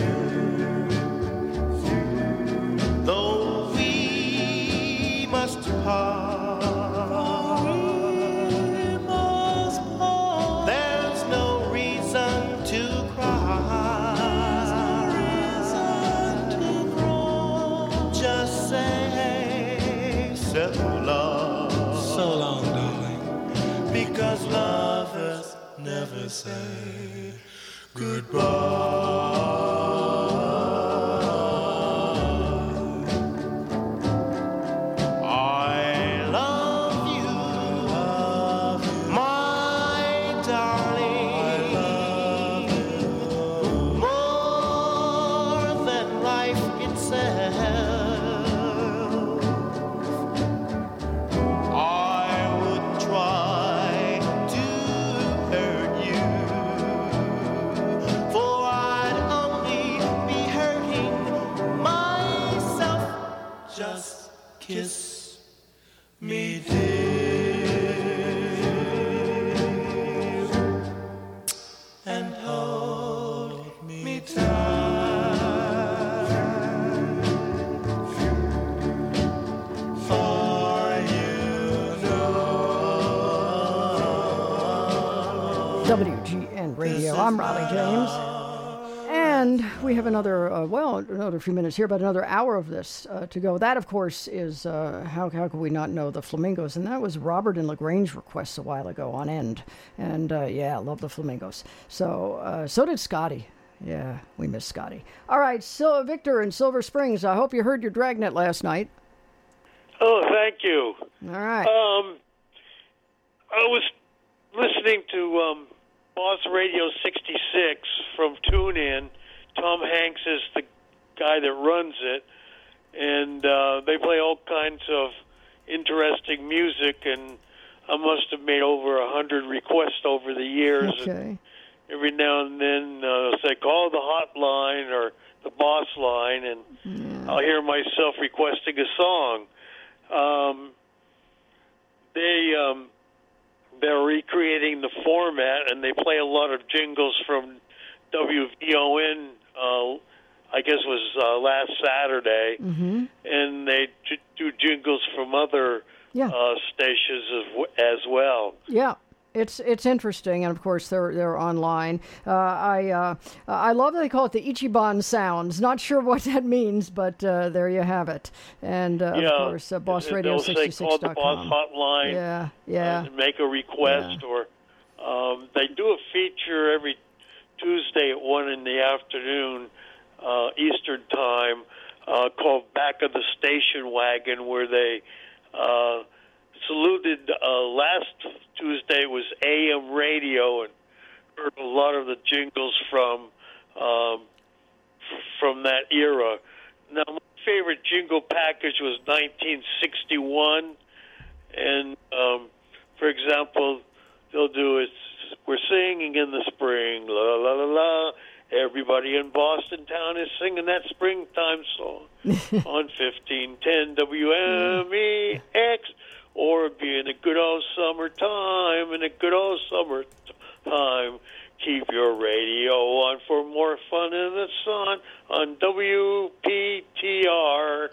Though we must part, there's no reason to cry. Just say so long, darling, because lovers never say goodbye. I love you, my darling. I love you more than life itself. I would try to hurt you, for I'd only be hurting myself. Just kiss me, dear, and hold me tight, for you know WGN Radio. I'm Raleigh James. And we have another few minutes here, but another hour of this to go. That, of course, is how could we not know the Flamingos? And that was Robert and LaGrange requests a while ago on End. And yeah, love the Flamingos. So so did Scotty. Yeah, we miss Scotty. All right, so Victor in Silver Springs, I hope you heard your Dragnet last night. Oh, thank you. All right. I was listening to Boss Radio 66 from TuneIn. Tom Hanks is the guy that runs it, and they play all kinds of interesting music, and I must have made over 100 requests over the years. Okay. And every now and then say, call the hotline or the boss line, and I'll hear myself requesting a song. They're recreating the format, and they play a lot of jingles from WVON, I guess it was last Saturday, and they do jingles from other stations as well. Yeah. It's interesting, and of course they're online. I love that they call it the Ichiban sounds. Not sure what that means, but there you have it. And of course, BossRadio66.com. They'll say call the Boss hotline. And make a request, or they do a feature every Tuesday at 1 in the afternoon Eastern time called Back of the Station Wagon, where they saluted last Tuesday was AM radio, and heard a lot of the jingles from that era. Now, my favorite jingle package was 1961, and for example, they'll do it. We're singing in the spring, la la la la. Everybody in Boston town is singing that springtime song on 1510 WMEX. Or be in a good old summertime, keep your radio on for more fun in the sun on WPTR.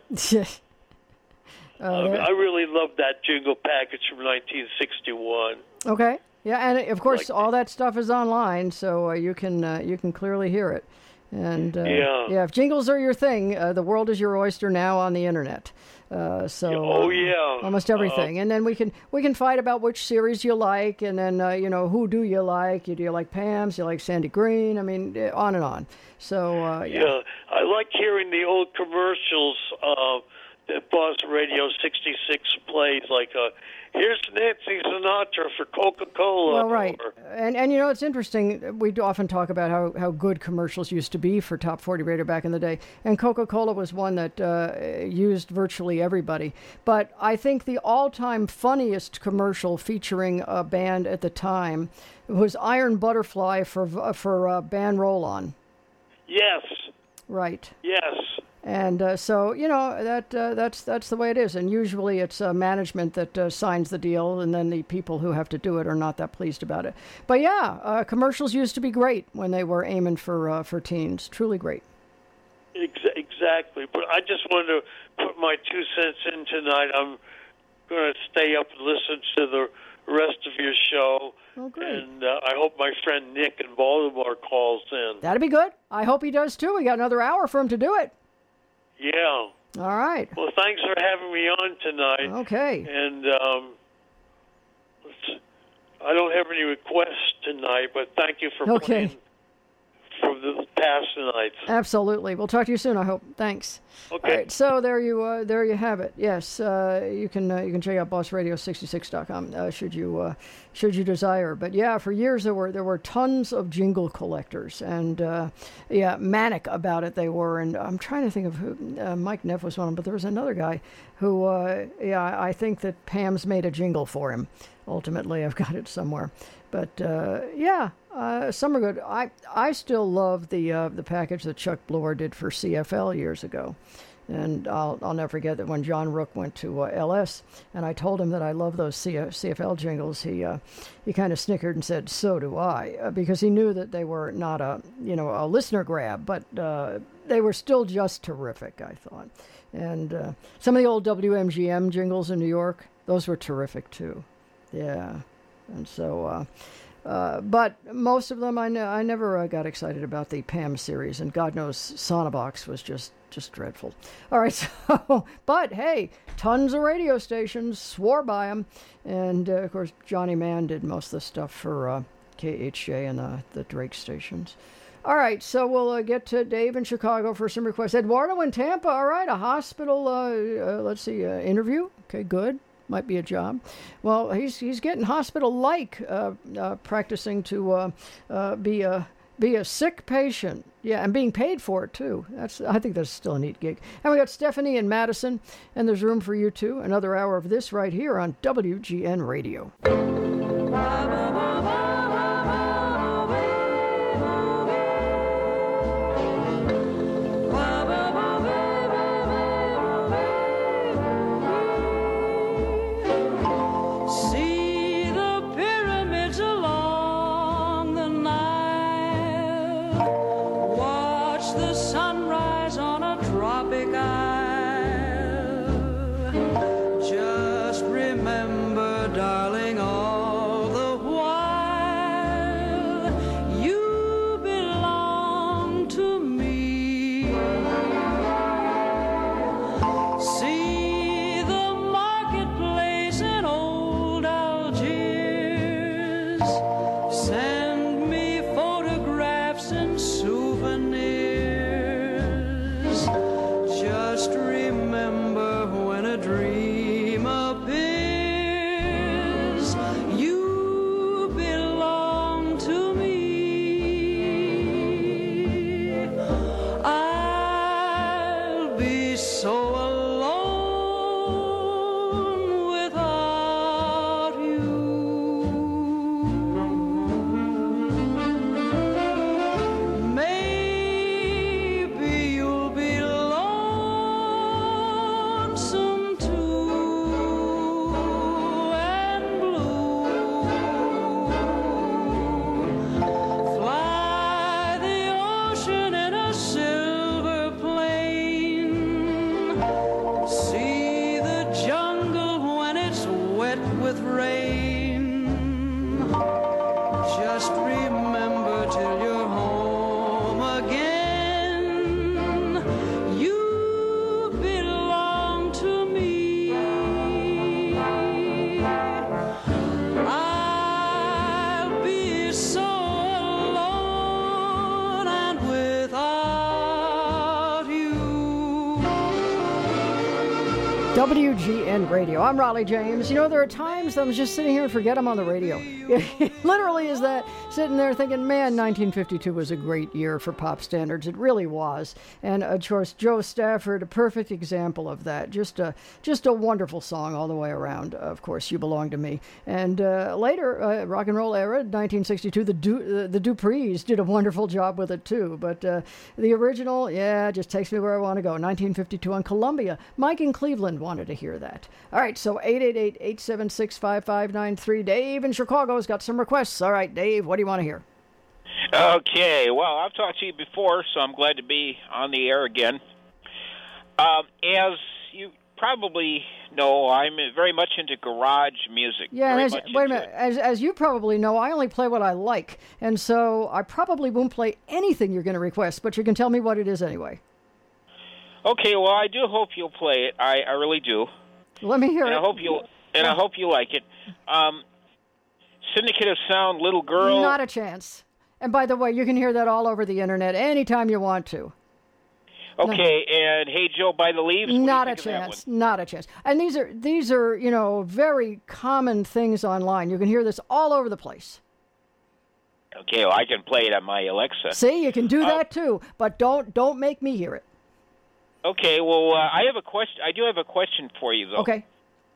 I really love that jingle package from 1961. Okay. Yeah, and of course, all that stuff is online, so you can clearly hear it. And if jingles are your thing, the world is your oyster now on the internet. Almost everything. And then we can fight about which series you like, and then who do you like? Do you like Pam's? Do you like Sandy Green? I mean, on and on. So I like hearing the old commercials that Boston Radio 66 plays, like here's Nancy Sinatra for Coca-Cola. Well, right. And it's interesting. We often talk about how good commercials used to be for Top 40 Radio back in the day. And Coca-Cola was one that used virtually everybody. But I think the all-time funniest commercial featuring a band at the time was Iron Butterfly for band Roll-On. Yes. Right. Yes. And that's the way it is. And usually it's management that signs the deal, and then the people who have to do it are not that pleased about it. But commercials used to be great when they were aiming for teens. Truly great. Exactly. But I just wanted to put my 2 cents in tonight. I'm going to stay up and listen to the rest of your show. Oh, great. And I hope my friend Nick in Baltimore calls in. That'd be good. I hope he does, too. We got another hour for him to do it. Yeah. All right. Well, thanks for having me on tonight. Okay. And I don't have any requests tonight, but thank you for playing from the past nights. Absolutely. We'll talk to you soon, I hope. Thanks. Okay. All right, so there you have it. Yes, you can check out bossradio66.com should you desire. But for years there were tons of jingle collectors, and manic about it they were. And I'm trying to think of who. Mike Neff was one of them, but there was another guy who I think that Pam's made a jingle for him. Ultimately, I've got it somewhere. But some are good. I still love the package that Chuck Bloor did for CFL years ago, and I'll never forget that when John Rook went to LS, and I told him that I love those CFL jingles. He kind of snickered and said, "So do I," because he knew that they were not a listener grab, but they were still just terrific, I thought. And some of the old WMGM jingles in New York, those were terrific too. Yeah, and so. But most of them, I never got excited about the Pam series, and God knows Sonobox was just dreadful. All right, so, but hey, tons of radio stations swore by them, and of course Johnny Mann did most of the stuff for KHJ and the Drake stations. All right, so we'll get to Dave in Chicago for some requests. Eduardo in Tampa, all right, a hospital, interview. Okay, good. Might be a job. Well, he's getting hospital-like, practicing to be a sick patient. Yeah, and being paid for it too. I think that's still a neat gig. And we got Stephanie in Madison, and there's room for you too. Another hour of this right here on WGN Radio. WGN Radio. I'm Raleigh James. You know, there are times I'm just sitting here and forget I'm on the radio. It literally is that, sitting there thinking, man, 1952 was a great year for pop standards. It really was. And, of course, Joe Stafford, a perfect example of that. Just a wonderful song all the way around. Of course, You Belong to Me. And later, rock and roll era, 1962, the Duprees did a wonderful job with it, too. But the original, just takes me where I want to go. 1952 on Columbia. Mike in Cleveland wanted to hear that. All right, so 888-876-5593. Dave in Chicago's got some requests. All right, Dave, what do you want to hear? Okay, well, I've talked to you before, so I'm glad to be on the air again. As you probably know, I'm very much into garage music. Yeah, wait a minute. As you probably know, I only play what I like, and so I probably won't play anything you're going to request, but you can tell me what it is anyway. Okay, well, I do hope you'll play it. I really do. Let me hear it. I hope you like it. Syndicate of Sound, Little Girl. Not a chance. And by the way, you can hear that all over the internet anytime you want to. Okay, and Hey Joe by the Leaves. Not a chance. Not a chance. And these are very common things online. You can hear this all over the place. Okay, well, I can play it on my Alexa. See, you can do that too, but don't make me hear it. Okay, well, I have a question. I do have a question for you, though. Okay.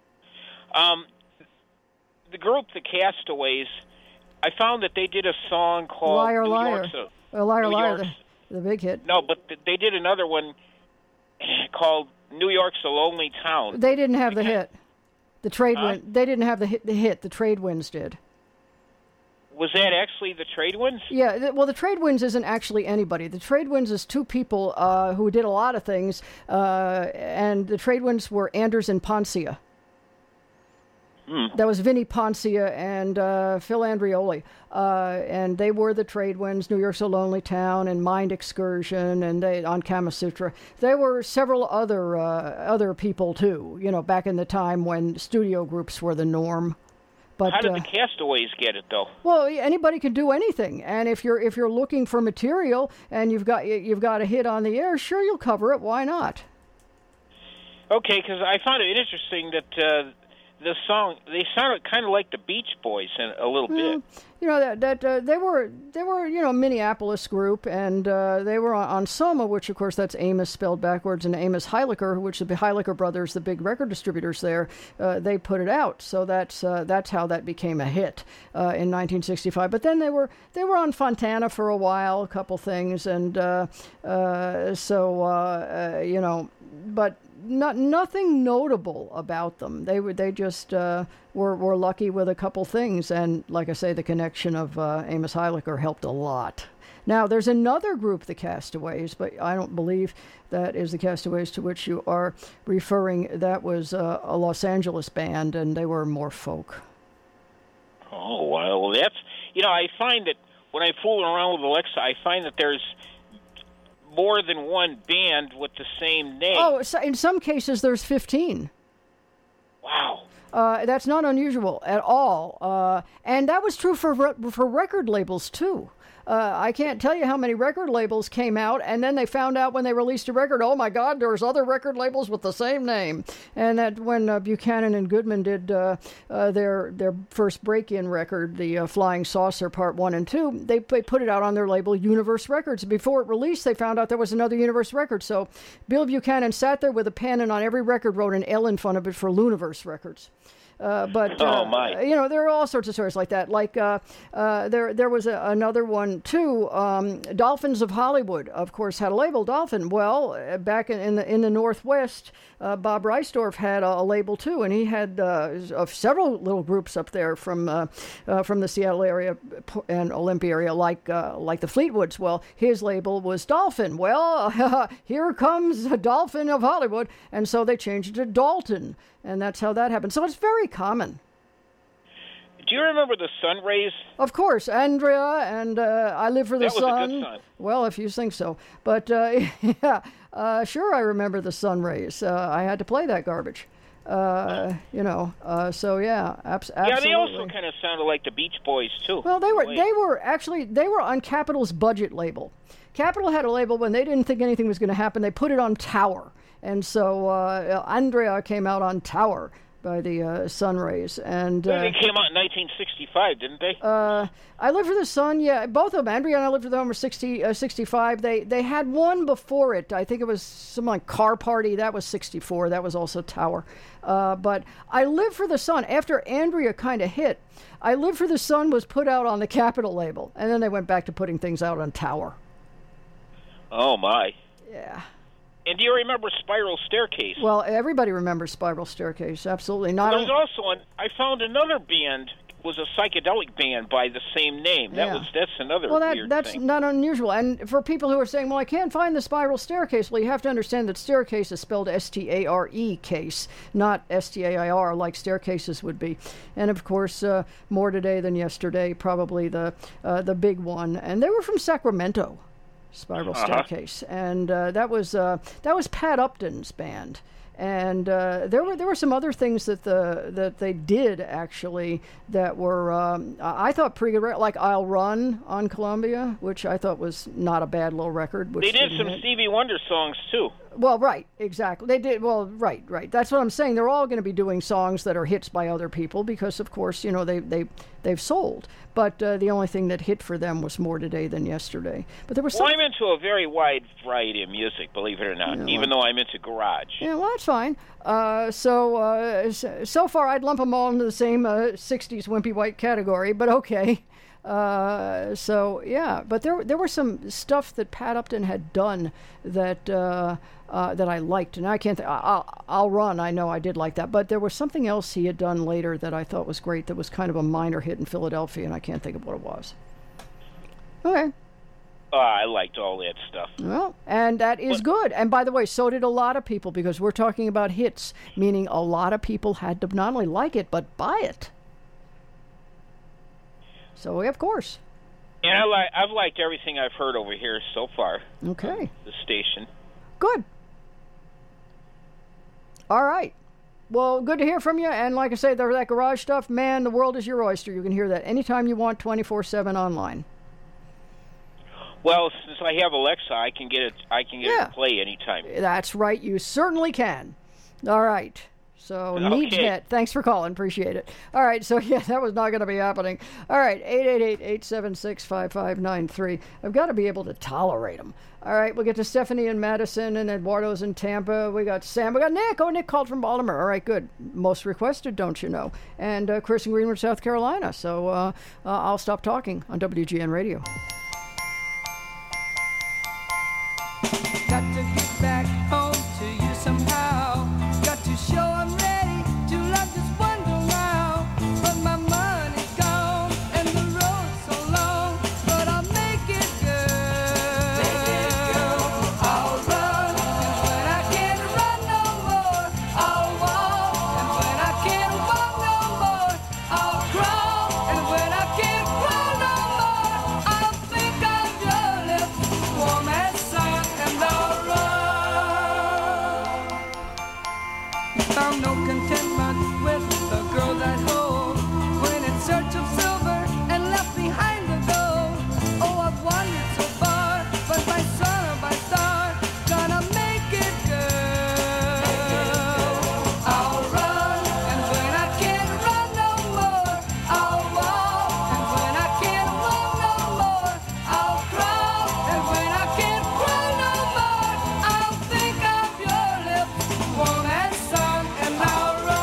The group, the Castaways, I found that they did a song called Liar, New Liar. Liar, Liar, the big hit. No, but they did another one called New York's a Lonely Town. They didn't have the hit. The trade wind. They didn't have the hit. The Trade Winds did. Was that actually the Trade Winds? Yeah, well, the Trade Winds isn't actually anybody. The Trade Winds is two people who did a lot of things, and the Trade Winds were Anders and Poncia. That was Vinnie Poncia and Phil Andreoli, and they were the Trade Winds, New York's a Lonely Town, and Mind Excursion, and they on Kama Sutra. There were several other people too, back in the time when studio groups were the norm. But, how did the Castaways get it, though? Well, anybody can do anything, and if you're looking for material and you've got a hit on the air, sure, you'll cover it. Why not? Okay, because I found it interesting that the song, they sounded kind of like the Beach Boys a little bit. They were a Minneapolis group, and they were on Soma, which of course that's Amos spelled backwards, and Amos Heiliger, which the Heiliger brothers, the big record distributors there, they put it out. So that's how that became a hit in 1965. But then they were on Fontana for a while, a couple things, and but nothing notable about them. They just were lucky with a couple things, and like I say, the connection of Amos Heiliger helped a lot. Now, there's another group, the Castaways, but I don't believe that is the Castaways to which you are referring. That was a Los Angeles band, and they were more folk. Oh, well, that's... I find that when I fool around with Alexa, I find that there's more than one band with the same name. Oh, so in some cases, there's 15. Wow. That's not unusual at all. And that was true for record labels, too. I can't tell you how many record labels came out, and then they found out when they released a record, oh my God, there's other record labels with the same name. And that when Buchanan and Goodman did their first break-in record, the Flying Saucer Part 1 and 2, they put it out on their label Universe Records. Before it released, they found out there was another Universe record. So Bill Buchanan sat there with a pen and on every record wrote an L in front of it for Luniverse Records. There are all sorts of stories like that. Like there was another one too. Dolphins of Hollywood, of course, had a label, Dolphin. Well, back in the Northwest, Bob Reisdorf had a label too, and he had several little groups up there from the Seattle area and Olympia area, like the Fleetwoods. Well, his label was Dolphin. Well, here comes Dolphin of Hollywood, and so they changed it to Dalton. And that's how that happened. So it's very common. Do you remember the Sun Rays? Of course, Andrea and I Live for the Sun. That was a good song. Well, if you think so. But sure, I remember the Sun Rays. I had to play that garbage. So yeah, absolutely. Yeah, they also kind of sounded like the Beach Boys too. Well, they were on Capitol's budget label. Capitol had a label when they didn't think anything was going to happen. They put it on Tower. And so Andrea came out on Tower by the Sun Rays. And they came out in 1965, didn't they? I Live for the Sun, yeah. Both of them, Andrea and I Live for the Sun, were 65. They had one before it. I think it was some like Car Party. That was 64. That was also Tower. But I Live for the Sun, after Andrea kind of hit, I Live for the Sun was put out on the Capitol label. And then they went back to putting things out on Tower. Oh, my. Yeah. And do you remember Spiral Staircase? Well, everybody remembers Spiral Staircase, absolutely. There's also I found another band, was a psychedelic band by the same name. That's another weird that's thing. not unusual. And for people who are saying, well, I can't find the Spiral Staircase, well, you have to understand that staircase is spelled S-T-A-R-E case, not S-T-A-I-R like staircases would be. And of course, More Today Than Yesterday, probably the big one. And they were from Sacramento. Spiral Staircase, and that was Pat Upton's band, and there were some other things that they did actually that were I thought pretty good, like I'll Run on Columbia, which I thought was not a bad little record. They did some Stevie Wonder songs too. Well, right, exactly. They did. Well, right. That's what I'm saying. They're all going to be doing songs that are hits by other people because, of course, you know, they've sold. But the only thing that hit for them was More Today Than Yesterday. But there was. Well, I'm into a very wide variety of music, believe it or not. Even though I'm into garage. Yeah, well, that's fine. So far, I'd lump them all into the same '60s wimpy white category. But okay. But there were some stuff that Pat Upton had done that I liked, and I can't. I'll Run. I know I did like that, but there was something else he had done later that I thought was great. That was kind of a minor hit in Philadelphia, and I can't think of what it was. Okay. I liked all that stuff. Well, and that is good. And by the way, so did a lot of people, because we're talking about hits, meaning a lot of people had to not only like it but buy it. So, of course. And I've liked everything I've heard over here so far. Okay. The station. Good. All right. Well, good to hear from you. And like I say, that garage stuff, man, the world is your oyster. You can hear that anytime you want, 24/7 online. Well, since I have Alexa, I can get it to play anytime. That's right. You certainly can. All right. So, NeedsNet, thanks for calling. Appreciate it. All right, so, yeah, that was not going to be happening. All right, 888-876-5593. I've got to be able to tolerate them. All right, we'll get to Stephanie in Madison, and Eduardo's in Tampa. We got Sam. We got Nick. Oh, Nick called from Baltimore. All right, good. Most requested, don't you know? And Chris in Greenwood, South Carolina. So I'll stop talking on WGN Radio. Got to get back home to you somehow. Got to show I'm ready to love this wonder now. But my money's gone and the road's so long. But I'll make it good. Make it good. I'll run, and when I can't run no more, I'll walk. And when I can't walk no more, I'll crawl. And when I can't crawl no more, I'll think of your lips, warm as sun, and I'll run. Found no contentment with the girl that hold, went in search of silver and left behind the gold. Oh, I've wandered so far, but by sun or by star, gonna make it good. I'll run, and when I can't run no more, I'll walk. And when I can't walk no more, I'll crawl. And when I can't crawl no more, I'll think of your lips, warm as sun, and I'll run.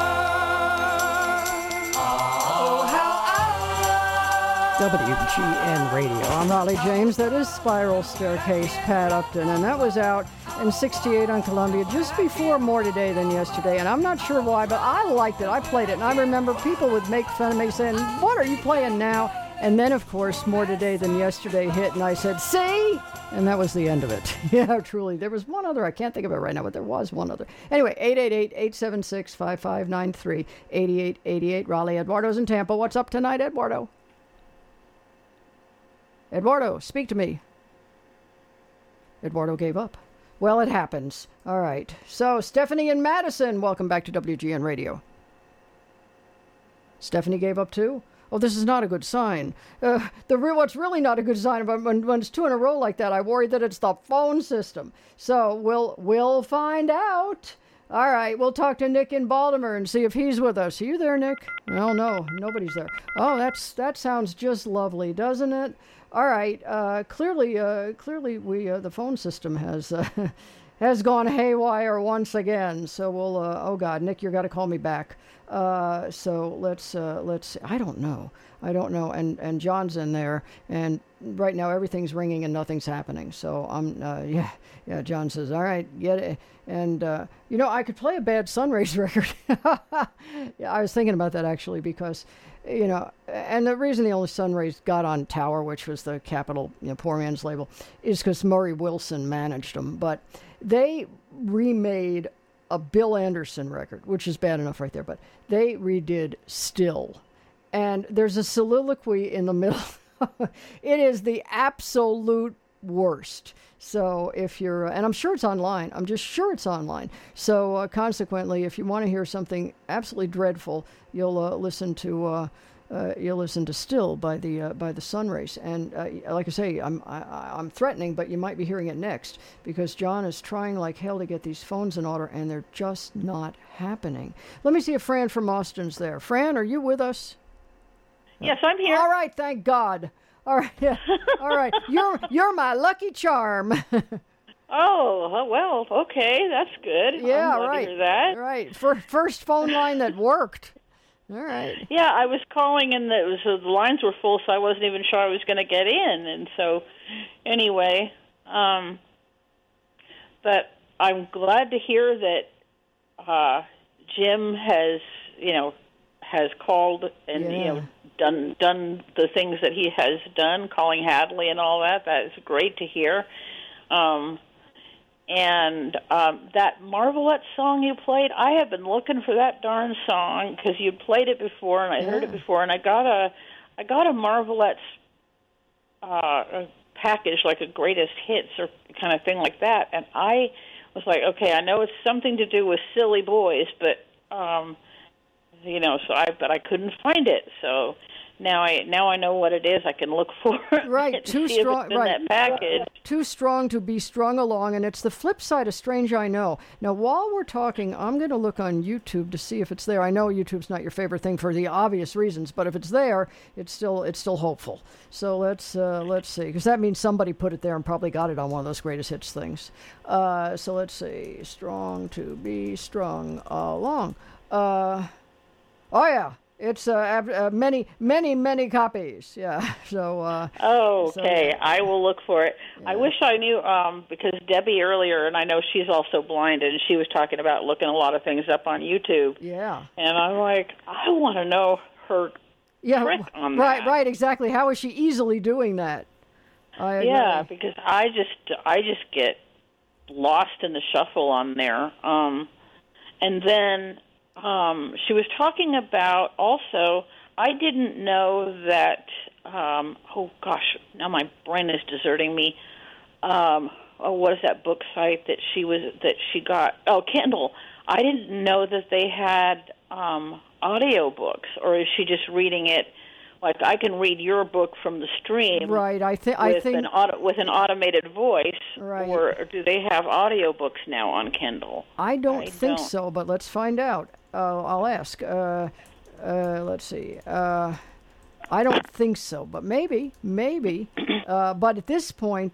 Oh, how I'll run. WGN Radio. I'm Raleigh James. That is Spiral Staircase, Pat Upton, and that was out in '68 on Columbia just before More Today Than Yesterday. And I'm not sure why, but I liked it. I played it, and I remember people would make fun of me saying, "What are you playing now?" And then, of course, More Today Than Yesterday hit, and I said, "See?" And that was the end of it. Yeah, truly. There was one other. I can't think of it right now, but there was one other. Anyway, 888-876-5593, 8888. Raleigh, Eduardo's in Tampa. What's up tonight, Eduardo? Eduardo, speak to me. Eduardo gave up. Well, it happens. All right. So, Stephanie in Madison, welcome back to WGN Radio. Stephanie gave up too? oh, this is not a good sign. What's really not a good sign about when it's 2 in a row like that, I worry that it's the phone system. So we'll find out. All right, we'll talk to Nick in Baltimore and see if he's with us. Are you there, Nick? Well, no, nobody's there. Oh, that sounds just lovely, doesn't it? All right, clearly, the phone system has gone haywire once again. So we'll. Oh God, Nick, you've got to call me back. So let's. I don't know. And John's in there, and right now everything's ringing and nothing's happening. So I'm. Yeah. John says, all right, get it. And I could play a bad Sunrays record. Yeah, I was thinking about that actually because, and the reason the only Sunrays got on Tower, which was the Capitol, poor man's label, is because Murray Wilson managed them. But they remade a Bill Anderson record, which is bad enough right there, but they redid Still. And there's a soliloquy in the middle. It is the absolute worst. So if you're, and I'm sure it's online, I'm just sure it's online. So consequently, if you want to hear something absolutely dreadful, you'll listen to Still by the Sunrays. And like I say, I'm threatening, but you might be hearing it next because John is trying like hell to get these phones in order, and they're just not happening. Let me see if Fran from Austin's there. Fran, are you with us? Yes, I'm here. All right, thank God. All right, yeah. All right. You're my lucky charm. Oh, well, okay, that's good. Yeah, I'm glad right. to hear that. Right. First phone line that worked. All right. Yeah, I was calling and the lines were full, so I wasn't even sure I was going to get in. And so, anyway, but I'm glad to hear that Jim has called and done the things that he has done, calling Hadley and all that. That is great to hear. And that Marvelettes song you played, I have been looking for that darn song because you played it before and I heard it before, and I got a Marvelettes package, like a greatest hits or kind of thing like that, and I was like, okay, I know it's something to do with Silly Boys, but but I couldn't find it, so. Now I know what it is. I can look for it. Right, too strong. Right, that package. Too strong to be strung along, and it's the flip side of Strange I Know. Now, while we're talking, I'm going to look on YouTube to see if it's there. I know YouTube's not your favorite thing for the obvious reasons, but if it's there, it's still hopeful. So let's see, because that means somebody put it there and probably got it on one of those greatest hits things. So let's see, strong to be strung along. Oh yeah. It's many copies. Yeah. So. Okay, I will look for it. Yeah. I wish I knew because Debbie earlier, and I know she's also blind, and she was talking about looking a lot of things up on YouTube. Yeah. And I'm like, I want to know her trick on that. Right, exactly. How is she easily doing that? Yeah, because I just get lost in the shuffle on there, and then. She was talking about also, I didn't know that, oh gosh, now my brain is deserting me. What is that book site that she got? Oh, Kindle. I didn't know that they had audio books, or is she just reading it? Like I can read your book from the stream, right? I think with an automated voice, right? Or do they have audiobooks now on Kindle? I don't think so, but let's find out. I'll ask. Let's see. I don't think so, but maybe. But at this point,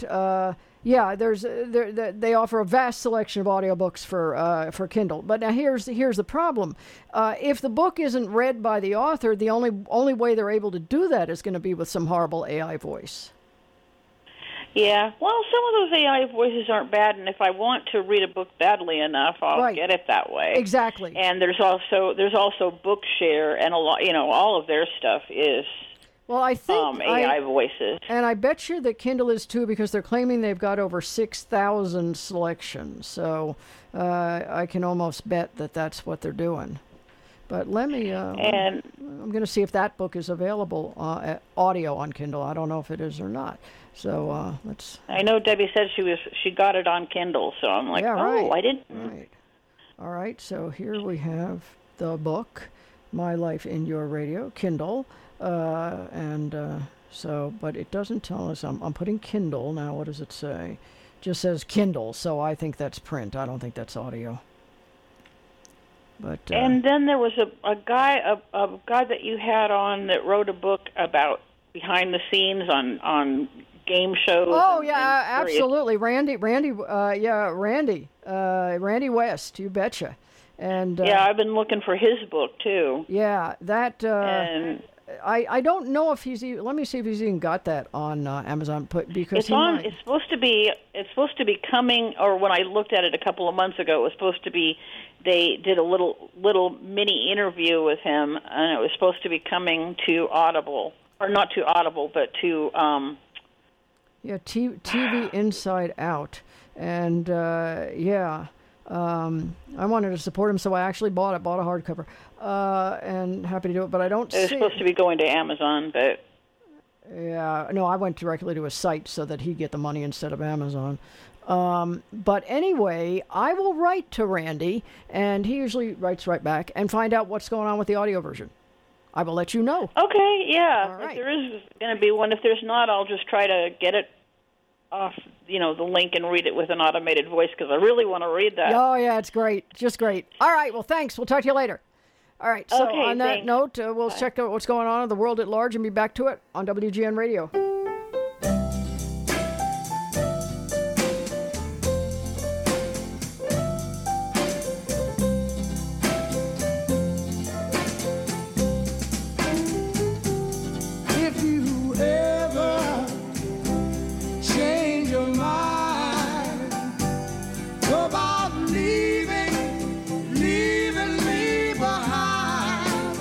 they offer a vast selection of audiobooks for Kindle. But now here's the problem. If the book isn't read by the author, the only way they're able to do that is going to be with some horrible AI voice. Yeah, well, some of those AI voices aren't bad, and if I want to read a book badly enough, I'll get it that way. Exactly. And there's also Bookshare, and a lot, all of their stuff is. Well, I think AI voices, and I bet you that Kindle is too, because they're claiming they've got over 6,000 selections. So I can almost bet that that's what they're doing. But let me. I'm going to see if that book is available audio on Kindle. I don't know if it is or not. So let's. I know Debbie said she got it on Kindle, so I'm like, right. I didn't. Right. All right. So here we have the book, My Life in Your Radio, Kindle. So, but it doesn't tell us. I'm putting Kindle now. What does it say? Just says Kindle, so I think that's print. I don't think that's audio. But and then there was a guy that you had on that wrote a book about behind the scenes on game shows. Oh yeah, absolutely, Randy West. You betcha. And I've been looking for his book too. Yeah, that. And I don't know if he's. Let me see if he's even got that on Amazon. Because it's on. It's supposed to be coming. Or when I looked at it a couple of months ago, it was supposed to be. They did a little mini interview with him, and it was supposed to be coming to Audible, or not to Audible, but to. TV Inside Out, and I wanted to support him, so I actually bought a hardcover, and happy to do it. But I don't. It was supposed to be going to Amazon, but. Yeah, no, I went directly to his site so that he'd get the money instead of Amazon. But anyway, I will write to Randy, and he usually writes right back, and find out what's going on with the audio version. I will let you know. Okay, yeah. All right. If there is going to be one. If there's not, I'll just try to get it off, the link and read it with an automated voice, because I really want to read that. Oh, yeah, it's great. Just great. All right, well, thanks. We'll talk to you later. All right, so okay, on that thanks. note, we'll check out what's going on in the world at large and be back to it on WGN Radio. If you ever change your mind about leaving me behind,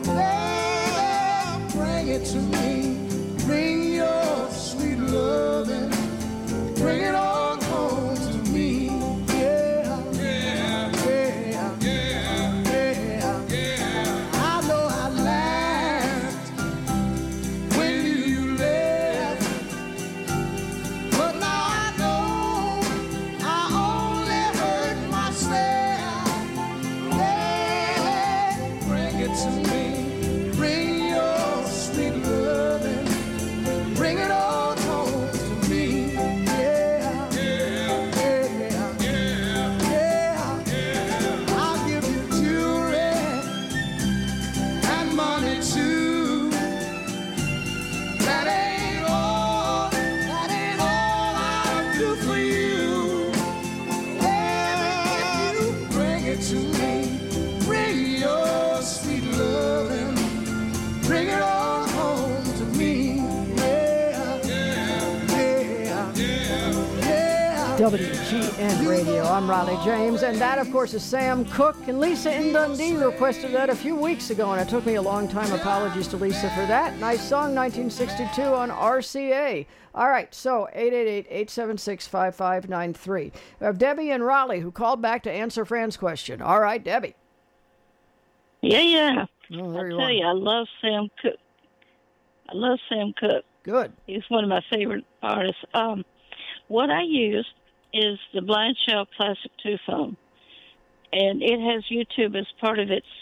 well, bring it to me. Bring your sweet loving. Bring it on home to me. Yeah, yeah, yeah, yeah, yeah, yeah. I know I laughed when you left, but now I know I only hurt myself. Yeah, bring it to me. Bring your sweet loving. Bring it on home to me. Yeah, yeah, yeah, yeah, yeah. I'll give you jewelry and money too. That ain't all I'll do for you. Yeah, you bring it to me. Bring your sweet loving. Bring it on home to me. Yeah, yeah, yeah, yeah. WGN Radio. I'm Riley James, and that, of course, is Sam Cooke. And Lisa in Dundee requested that a few weeks ago, and it took me a long time. Apologies to Lisa for that. Nice song, 1962 on RCA. All right, so 888-876-5593. We have Debbie in Raleigh who called back to answer Fran's question. All right, Debbie. Yeah. Oh, there I you tell are. you, I love Sam Cooke. I love Sam Cooke. Good. He's one of my favorite artists. What I use is the Blind Shell Classic 2 phone, and it has YouTube as part of its.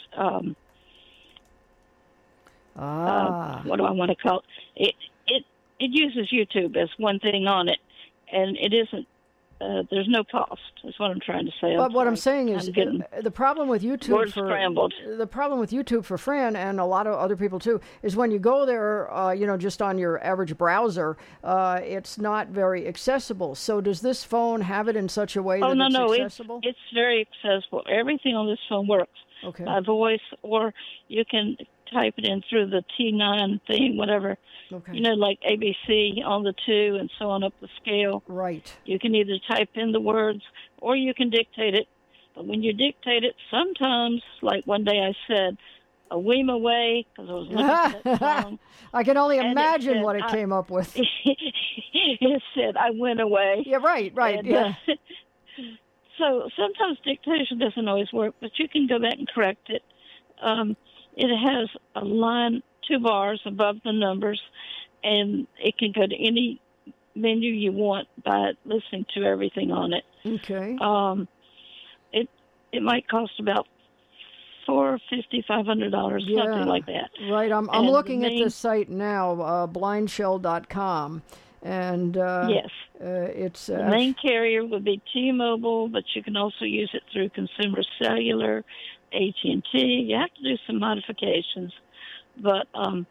What do I want to call it? It uses YouTube as one thing on it, and it isn't. There's no cost. That's what I'm trying to say. But what I'm saying is the problem with YouTube words scrambled. The problem with YouTube for Fran and a lot of other people too is when you go there, just on your average browser, it's not very accessible. So does this phone have it in such a way that it's accessible? It's very accessible. Everything on this phone works. Okay. By voice, or you can type it in through the T9 thing, whatever. Okay. Like ABC on the 2 and so on up the scale. Right. You can either type in the words or you can dictate it. But when you dictate it, sometimes, like one day I said, a weem away, because I was looking at that song. I can only imagine said, what it came up with. It said, I went away. Yeah, right, And, yeah. So sometimes dictation doesn't always work, but you can go back and correct it. It has a line, 2 bars above the numbers, and it can go to any menu you want by listening to everything on it. Okay. It might cost about $500, something like that. Right. I'm And looking the at this site now, blindshell.com, and yes, it's the main carrier would be T-Mobile, but you can also use it through Consumer Cellular, AT&T. You have to do some modifications, but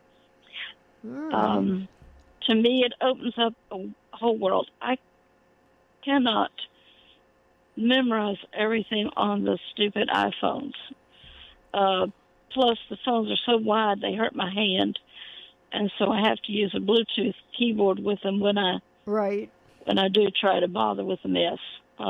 to me, it opens up a whole world. I cannot memorize everything on the stupid iPhones. Plus, the phones are so wide they hurt my hand, and so I have to use a Bluetooth keyboard with them when I do try to bother with the mess.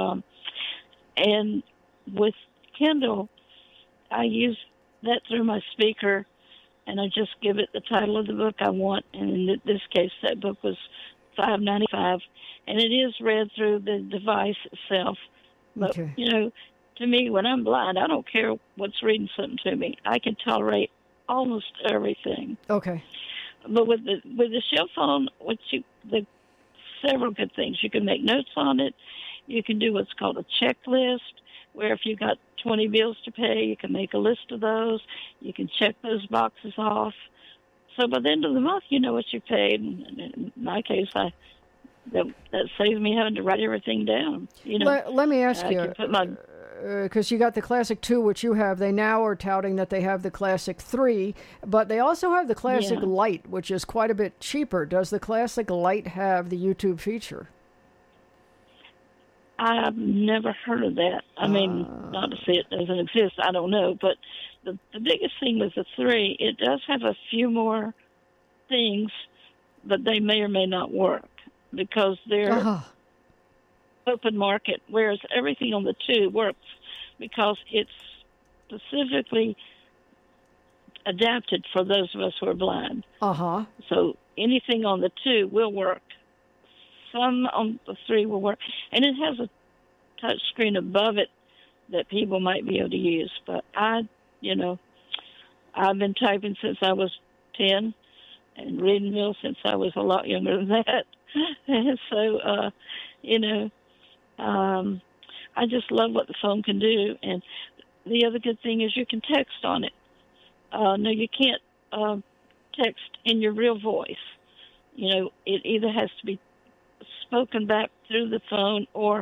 And with Kindle, I use that through my speaker, and I just give it the title of the book I want. And in this case, that book was $5.95, and it is read through the device itself. But you know, to me, when I'm blind, I don't care what's reading something to me. I can tolerate almost everything. Okay. But with the cell phone, the several good things. You can make notes on it. You can do what's called a checklist, where if you've got 20 bills to pay, you can make a list of those. You can check those boxes off. So by the end of the month, you know what you paid. And in my case, that saves me having to write everything down. You know, let me ask you, can put because you got the Classic 2, which you have. They now are touting that they have the Classic 3, but they also have the Classic Lite, which is quite a bit cheaper. Does the Classic Lite have the YouTube feature? I've never heard of that. I mean, not to say it doesn't exist, I don't know. But the biggest thing with the 3, it does have a few more things, but they may or may not work because they're open market, whereas everything on the 2 works because it's specifically adapted for those of us who are blind. So anything on the 2 will work. Some on the 3 will work. And it has a touch screen above it that people might be able to use. But I've been typing since I was 10 and reading Mill since I was a lot younger than that. And so, I just love what the phone can do. And the other good thing is you can text on it. No, you can't text in your real voice. You know, it either has to be spoken back through the phone or,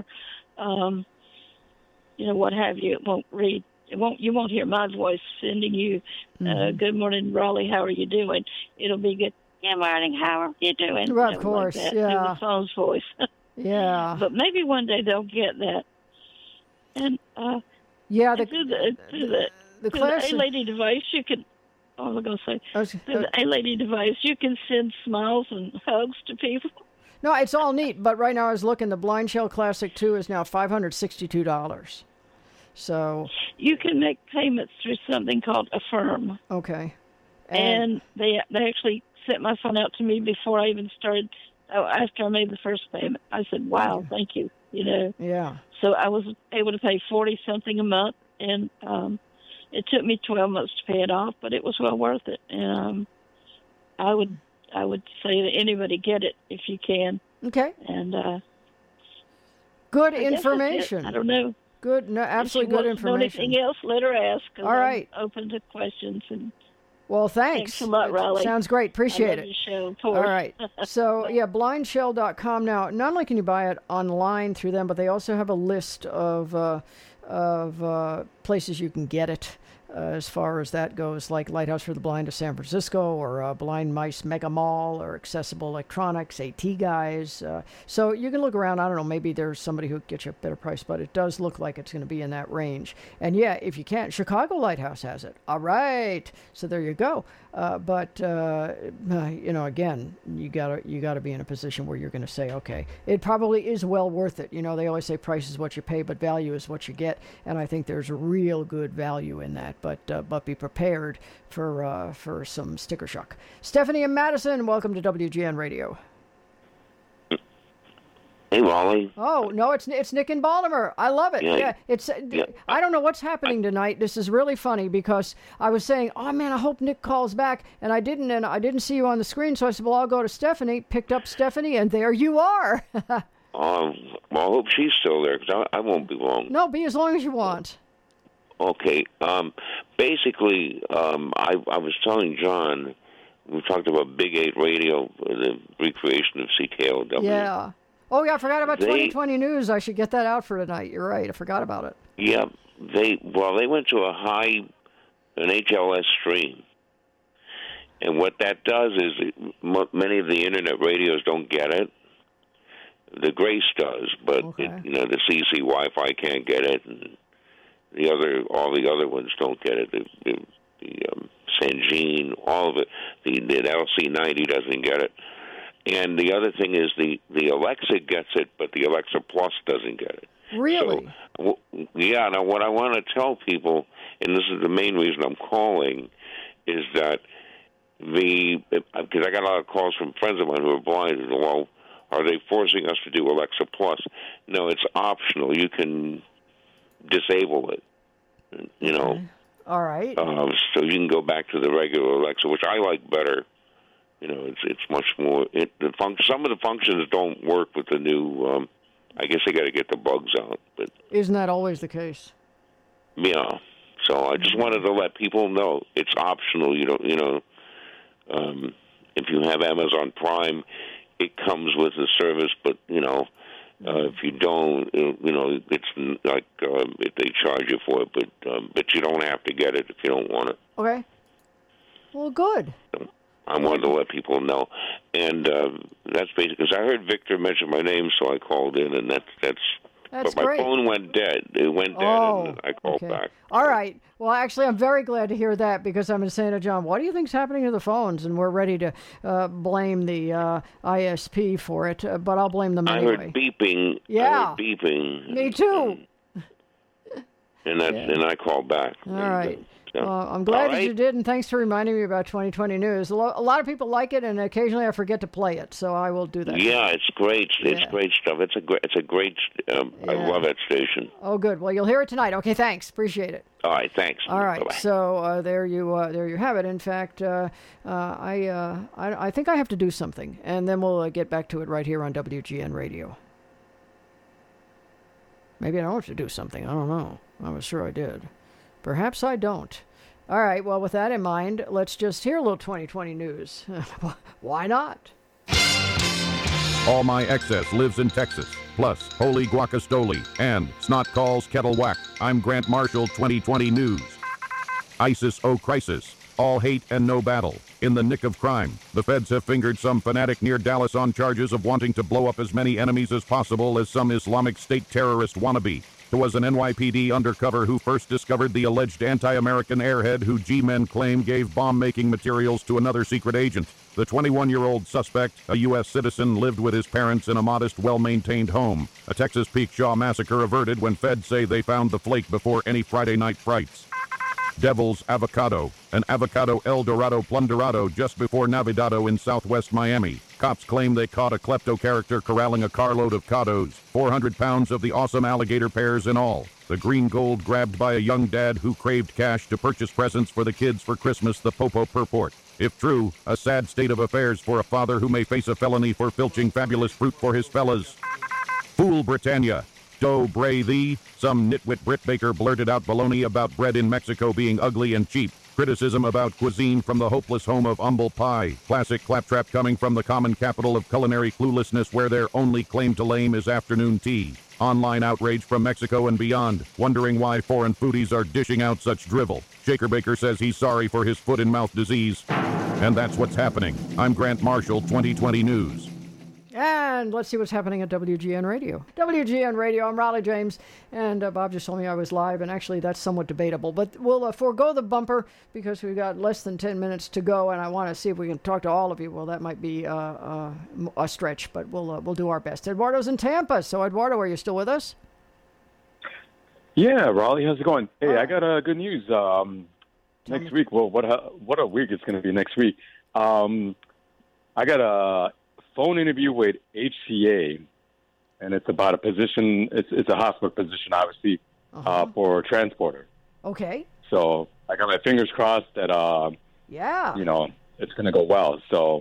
what have you. It won't read. You won't hear my voice sending you, good morning, Raleigh, how are you doing? It'll be good morning, how are you doing? Well, of course, like that, through the phone's voice. Yeah. But maybe one day they'll get that. And, through the A-Lady device, you can, through the A-Lady device, you can send smiles and hugs to people. No, it's all neat, but right now I was looking, the Blind Shell Classic 2 is now $562. So you can make payments through something called Affirm. Okay. And they actually sent my phone out to me before I even started. After I made the first payment, I said, "Wow, thank you." You know. Yeah. So I was able to pay $40-something a month, and it took me 12 months to pay it off, but it was well worth it. And I would say that anybody get it if you can. Okay. And good information. I don't know. Good, no, absolutely good information. If you want to know anything else, let her ask. All right. I'm open to questions. And well, thanks. Thanks a lot, Raleigh. Sounds great. Appreciate it. Your show, all right. So, blindshell.com now. Not only can you buy it online through them, but they also have a list of places you can get it. As far as that goes, like Lighthouse for the Blind of San Francisco, or Blind Mice Mega Mall, or Accessible Electronics, AT Guys. So you can look around. I don't know, maybe there's somebody who gets you a better price, but it does look like it's going to be in that range. And yeah, if you can't, Chicago Lighthouse has it. All right. So there you go. But again, you gotta be in a position where you're going to say, okay, it probably is well worth it. You know, they always say price is what you pay, but value is what you get. And I think there's real good value in that. But be prepared for some sticker shock. Stephanie and Madison, welcome to WGN Radio. Hey, Wally. Oh no, it's Nick in Baltimore. I love it. Yeah. I don't know what's happening tonight. This is really funny because I was saying, oh man, I hope Nick calls back, and I didn't see you on the screen. So I said, well, I'll go to Stephanie. Picked up Stephanie, and there you are. Well, I hope she's still there because I won't be long. No, be as long as you want. Okay. basically, I was telling John, we talked about Big 8 Radio, the recreation of CKLW. Yeah. Oh, yeah, I forgot about 2020 News. I should get that out for tonight. You're right. I forgot about it. Yeah. They went to an HLS stream. And what that does is many of the internet radios don't get it. The Grace does, but the CC Wi-Fi can't get it, and all the other ones don't get it. The Sangean, all of it. The LC90 doesn't get it. And the other thing is the Alexa gets it, but the Alexa Plus doesn't get it. Really? So, now what I want to tell people, and this is the main reason I'm calling, is that because I got a lot of calls from friends of mine who are blind, and well, are they forcing us to do Alexa Plus? No, it's optional. You can disable it, All right. So you can go back to the regular Alexa, which I like better. It's much more. Some of the functions don't work with the new. I guess they got to get the bugs out, but isn't that always the case? Yeah. So I just wanted to let people know it's optional. If you have Amazon Prime, it comes with the service, but if you don't, it's like if they charge you for it, but you don't have to get it if you don't want it. Okay. Well, good. I wanted to let people know, and that's basically because I heard Victor mention my name, so I called in, and that's but my great. phone went dead. It went dead, and I called back. All right. Well, actually, I'm very glad to hear that because I've been saying to John, what do you think's happening to the phones? And we're ready to blame the ISP for it, but I'll blame them anyway. I heard beeping. Yeah. I heard beeping. Me too. And I called back. All right. Well, I'm glad that you did, and thanks for reminding me about 2020 News. A lot of people like it, and occasionally I forget to play it, so I will do that. Yeah, it's great. It's great stuff. It's a great. I love that station. Oh, good. Well, you'll hear it tonight. Okay, thanks. Appreciate it. All right, thanks. All right. Bye-bye. So there you have it. In fact, I think I have to do something, and then we'll get back to it right here on WGN Radio. Maybe I don't have to do something. I don't know. I was sure I did. Perhaps I don't. All right, well, with that in mind, let's just hear a little 2020 news. Why not? All My Excess lives in Texas, plus Holy Guacastoli and Snot Calls Kettle Whack. I'm Grant Marshall, 2020 News. ISIS O Crisis, all hate and no battle. In the nick of crime, the feds have fingered some fanatic near Dallas on charges of wanting to blow up as many enemies as possible as some Islamic State terrorist wannabe. There was an NYPD undercover who first discovered the alleged anti-American airhead who G-men claim gave bomb-making materials to another secret agent. The 21-year-old suspect, a U.S. citizen, lived with his parents in a modest, well-maintained home. A Texas Peak Shaw massacre averted when feds say they found the flake before any Friday night frights. Devil's Avocado, an avocado El Dorado plunderado just before Navidado in southwest Miami. Cops claim they caught a klepto character corralling a carload of cados, 400 pounds of the awesome alligator pears in all. The green gold grabbed by a young dad who craved cash to purchase presents for the kids for Christmas, the Popo purport. If true, a sad state of affairs for a father who may face a felony for filching fabulous fruit for his fellas. Fool Britannia. Dough bray thee. Some nitwit Brit baker blurted out baloney about bread in Mexico being ugly and cheap. Criticism about cuisine from the hopeless home of humble pie. Classic claptrap coming from the common capital of culinary cluelessness where their only claim to lame is afternoon tea. Online outrage from Mexico and beyond, wondering why foreign foodies are dishing out such drivel. Shaker Baker says he's sorry for his foot-and-mouth disease. And that's what's happening. I'm Grant Marshall, 2020 News. And let's see what's happening at WGN Radio. WGN Radio, I'm Raleigh James, and Bob just told me I was live, and actually that's somewhat debatable. But we'll forego the bumper because we've got less than 10 minutes to go, and I want to see if we can talk to all of you. Well, that might be a stretch, but we'll do our best. Eduardo's in Tampa, so Eduardo, are you still with us? Yeah, Raleigh, how's it going? Hey, I got good news. Next week, well, what a week it's going to be next week. I got a phone interview with HCA, and it's about a position. It's a hospital position, obviously, for a transporter. Okay. So I got my fingers crossed that it's going to go well. So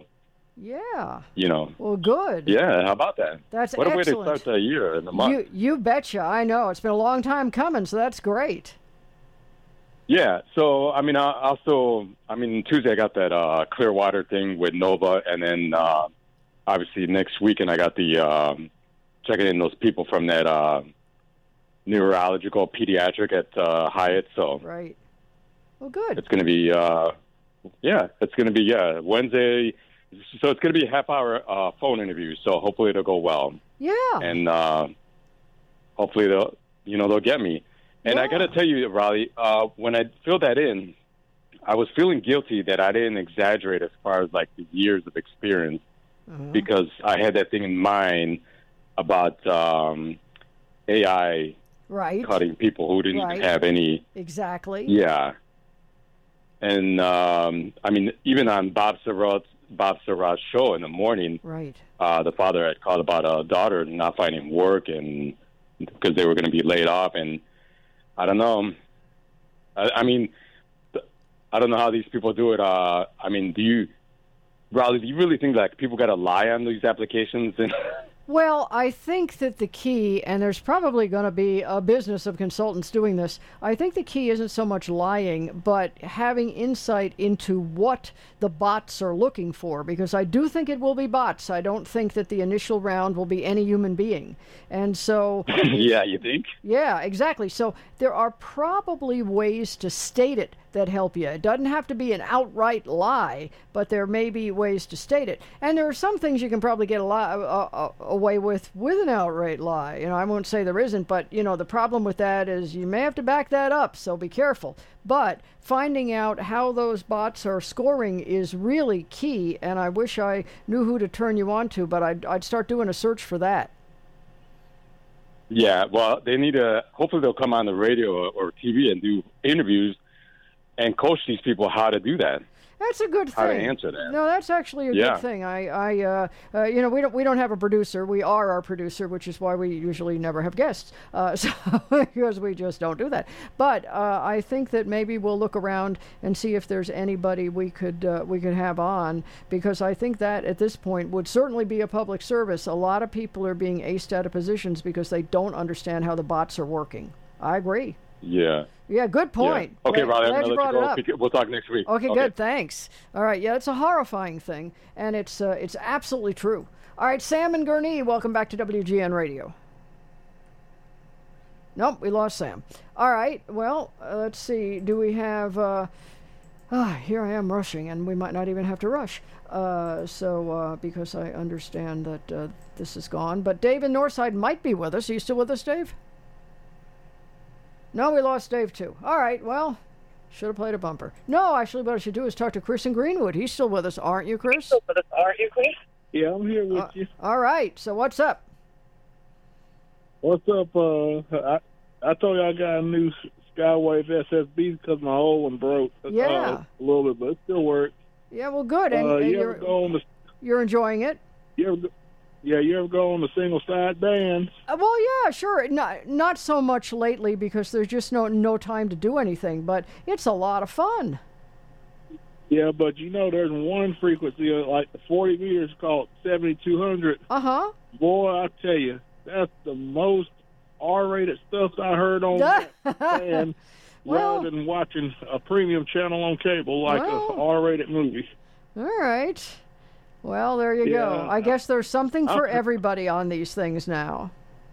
well, good. Yeah, how about that? That's what excellent. A way to start the year and the month. You betcha. I know it's been a long time coming, so that's great. Yeah, so I mean, Tuesday I got that Clearwater thing with Nova, and then obviously next weekend I got the checking in those people from that neurological pediatric at Hyatt. So right. Well, good. It's going to be Wednesday. So it's going to be a half-hour phone interview. So hopefully it'll go well. Yeah. And hopefully they'll get me. And I got to tell you, Raleigh, when I filled that in, I was feeling guilty that I didn't exaggerate as far as like the years of experience because I had that thing in mind about AI cutting people who didn't even have any. Exactly. Yeah. And even on Bob Surratt's show in the morning, the father had called about a daughter not finding work and because they were going to be laid off, and I don't know. I don't know how these people do it. Do you really think like people got to lie on these applications? And Well, I think that the key, and there's probably going to be a business of consultants doing this, I think the key isn't so much lying, but having insight into what the bots are looking for, because I do think it will be bots. I don't think that the initial round will be any human being. And so... Yeah, you think? Yeah, exactly. So there are probably ways to state it that help you. It doesn't have to be an outright lie, but there may be ways to state it. And there are some things you can probably get away with an outright lie. I won't say there isn't, but the problem with that is you may have to back that up, so be careful. But finding out how those bots are scoring is really key, and I wish I knew who to turn you on to, but I'd start doing a search for that. Yeah, well, they need to, hopefully they'll come on the radio or TV and do interviews and coach these people how to do that. That's a good thing. How to answer that. No, that's actually a good thing. We don't have a producer. We are our producer, which is why we usually never have guests, because we just don't do that. But I think that maybe we'll look around and see if there's anybody we could have on, because I think that at this point would certainly be a public service. A lot of people are being aced out of positions because they don't understand how the bots are working. I agree. Yeah. Yeah, good point. Yeah. Okay, Riley, I'm going to let you go. We'll talk next week. Okay, good, thanks. All right, yeah, it's a horrifying thing, and it's absolutely true. All right, Sam and Gurnee, welcome back to WGN Radio. Nope, we lost Sam. All right, well, let's see. Do we have... here I am rushing, and we might not even have to rush. Because I understand that this is gone. But Dave in Northside might be with us. Are you still with us, Dave? No, we lost Dave, too. All right, well, should have played a bumper. No, actually, what I should do is talk to Chris in Greenwood. He's still with us, aren't you, Chris? Yeah, I'm here with you. All right, so what's up? What's up? I told you I got a new Skywave SSB because my old one broke a little bit, but it still works. Yeah, well, good. And you're enjoying it? You ever go on the single-side bands? Well, yeah, sure. Not so much lately because there's just no time to do anything, but it's a lot of fun. Yeah, but there's one frequency, like the 40 meters called 7200. Uh-huh. Boy, I tell you, that's the most R-rated stuff I heard on that band rather than watching a premium channel on cable like a R-rated movie. All right. Well, there you go. I guess there's something for everybody on these things now.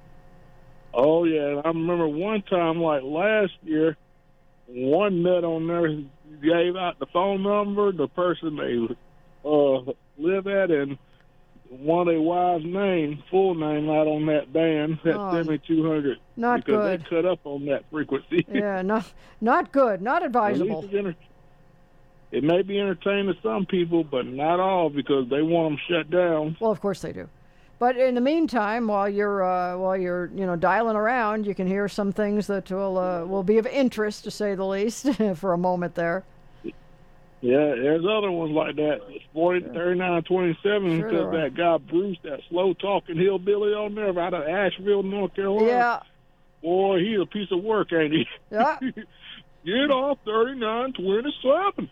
Oh, yeah. I remember one time, like last year, one nut on there gave out the phone number, the person they live at, and one of their wives' full name out on that band, that 7200. Not because good. They cut up on that frequency. Yeah, not good. Not advisable. It may be entertaining to some people, but not all, because they want them shut down. Well, of course they do. But in the meantime, while you're dialing around, you can hear some things that will be of interest, to say the least, for a moment there. Yeah, there's other ones like that. 3927, because that guy Bruce, that slow-talking hillbilly on there out of Asheville, North Carolina. Yeah. Boy, he's a piece of work, ain't he? Yeah. Get off 3927.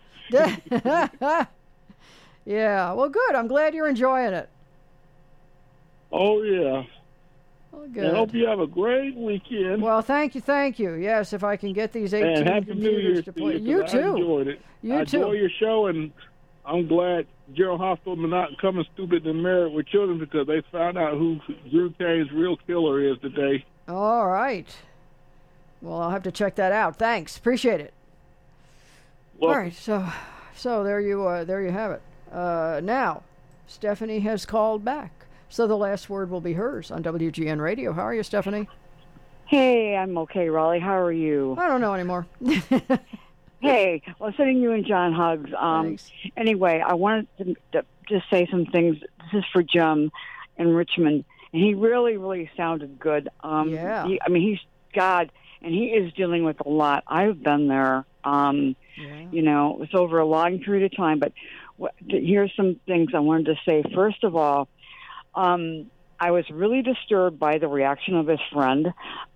Yeah, well, good. I'm glad you're enjoying it. Oh, yeah. Well, good. I hope you have a great weekend. Well, thank you. Yes, if I can get these 18 and Happy New Year computers to play. you. You I too. enjoyed it. You I too. enjoy your show, and I'm glad Gerald Hospital not coming stupid and married with children because they found out who Drew Kane's real killer is today. All right. Well, I'll have to check that out. Thanks. Appreciate it. Well, all right. So there you have it. Now, Stephanie has called back. So the last word will be hers on WGN Radio. How are you, Stephanie? Hey, I'm okay, Raleigh. How are you? I don't know anymore. Hey, well, sending you and John hugs. Anyway, I wanted to just say some things. This is for Jim in Richmond, and he really, really sounded good. Yeah. He's God, and he is dealing with a lot. I've been there. You know, it was over a long period of time, but here's some things I wanted to say. First of all, I was really disturbed by the reaction of his friend,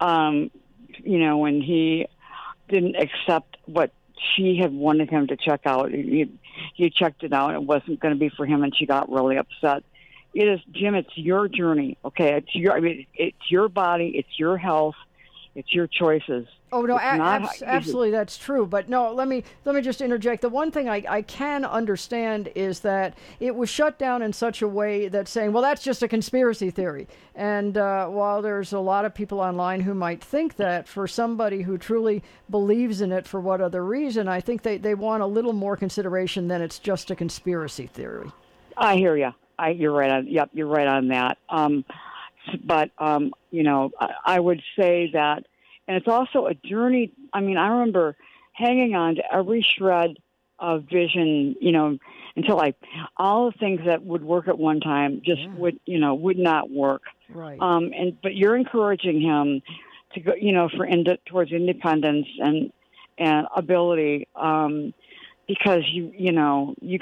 you know, when he didn't accept what she had wanted him to check out. He checked it out. It wasn't going to be for him, and she got really upset. It is, Jim, it's your journey, okay? It's your body, it's your health, it's your choices. Oh, no, It's absolutely, that's true. But no, let me just interject. The one thing I can understand is that it was shut down in such a way that saying, well, that's just a conspiracy theory. And while there's a lot of people online who might think that, for somebody who truly believes in it for what other reason, I think they want a little more consideration than it's just a conspiracy theory. I hear you. You're right on. Yep, you're right on that. But you know, I would say that, and it's also a journey. I mean, I remember hanging on to every shred of vision, you know, until all the things that would work at one time just would not work. Right. But you're encouraging him to go, you know, towards independence and ability, because you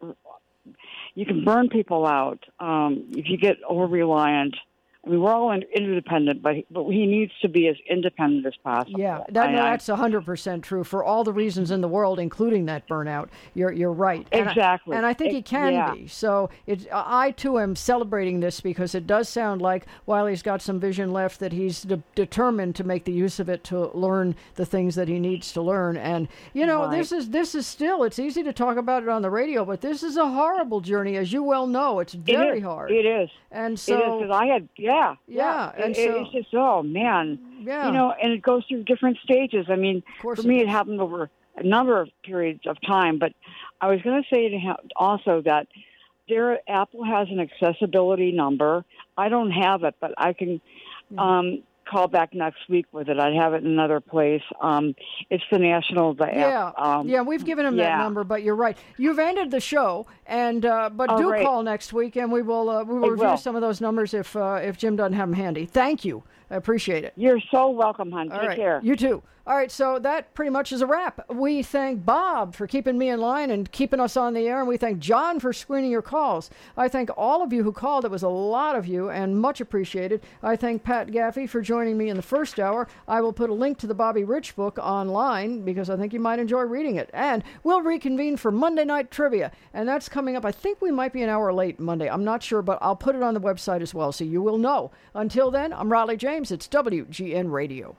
can burn people out if you get over reliant. I mean, we're all interdependent, but he needs to be as independent as possible. Yeah, that's 100% true for all the reasons in the world, including that burnout. You're right. Exactly. And I think he can be. So I, too, am celebrating this because it does sound like, while he's got some vision left, that he's determined to make the use of it to learn the things that he needs to learn. And, you know, Right. this is still, it's easy to talk about it on the radio, but this is a horrible journey, as you well know. It's very hard. It is. And so... It is, 'cause I had... Yeah. And it's just, oh, man. Yeah. You know, and it goes through different stages. I mean, for me, it happened over a number of periods of time. But I was going to say to him also that Apple has an accessibility number. I don't have it, but I can call back next week with it. I have it in another place. It's the national... we've given him that number, but you're right. You've ended the show, and but do call next week, and we will review some of those numbers if Jim doesn't have them handy. Thank you. I appreciate it. You're so welcome, hon. All Take right. care. You too. All right, so that pretty much is a wrap. We thank Bob for keeping me in line and keeping us on the air, and we thank John for screening your calls. I thank all of you who called. It was a lot of you, and much appreciated. I thank Pat Gaffey for joining me in the first hour. I will put a link to the Bobby Rich book online because I think you might enjoy reading it. And we'll reconvene for Monday Night Trivia, and that's coming up. I think we might be an hour late Monday. I'm not sure, but I'll put it on the website as well, so you will know. Until then, I'm Raleigh James. It's WGN Radio.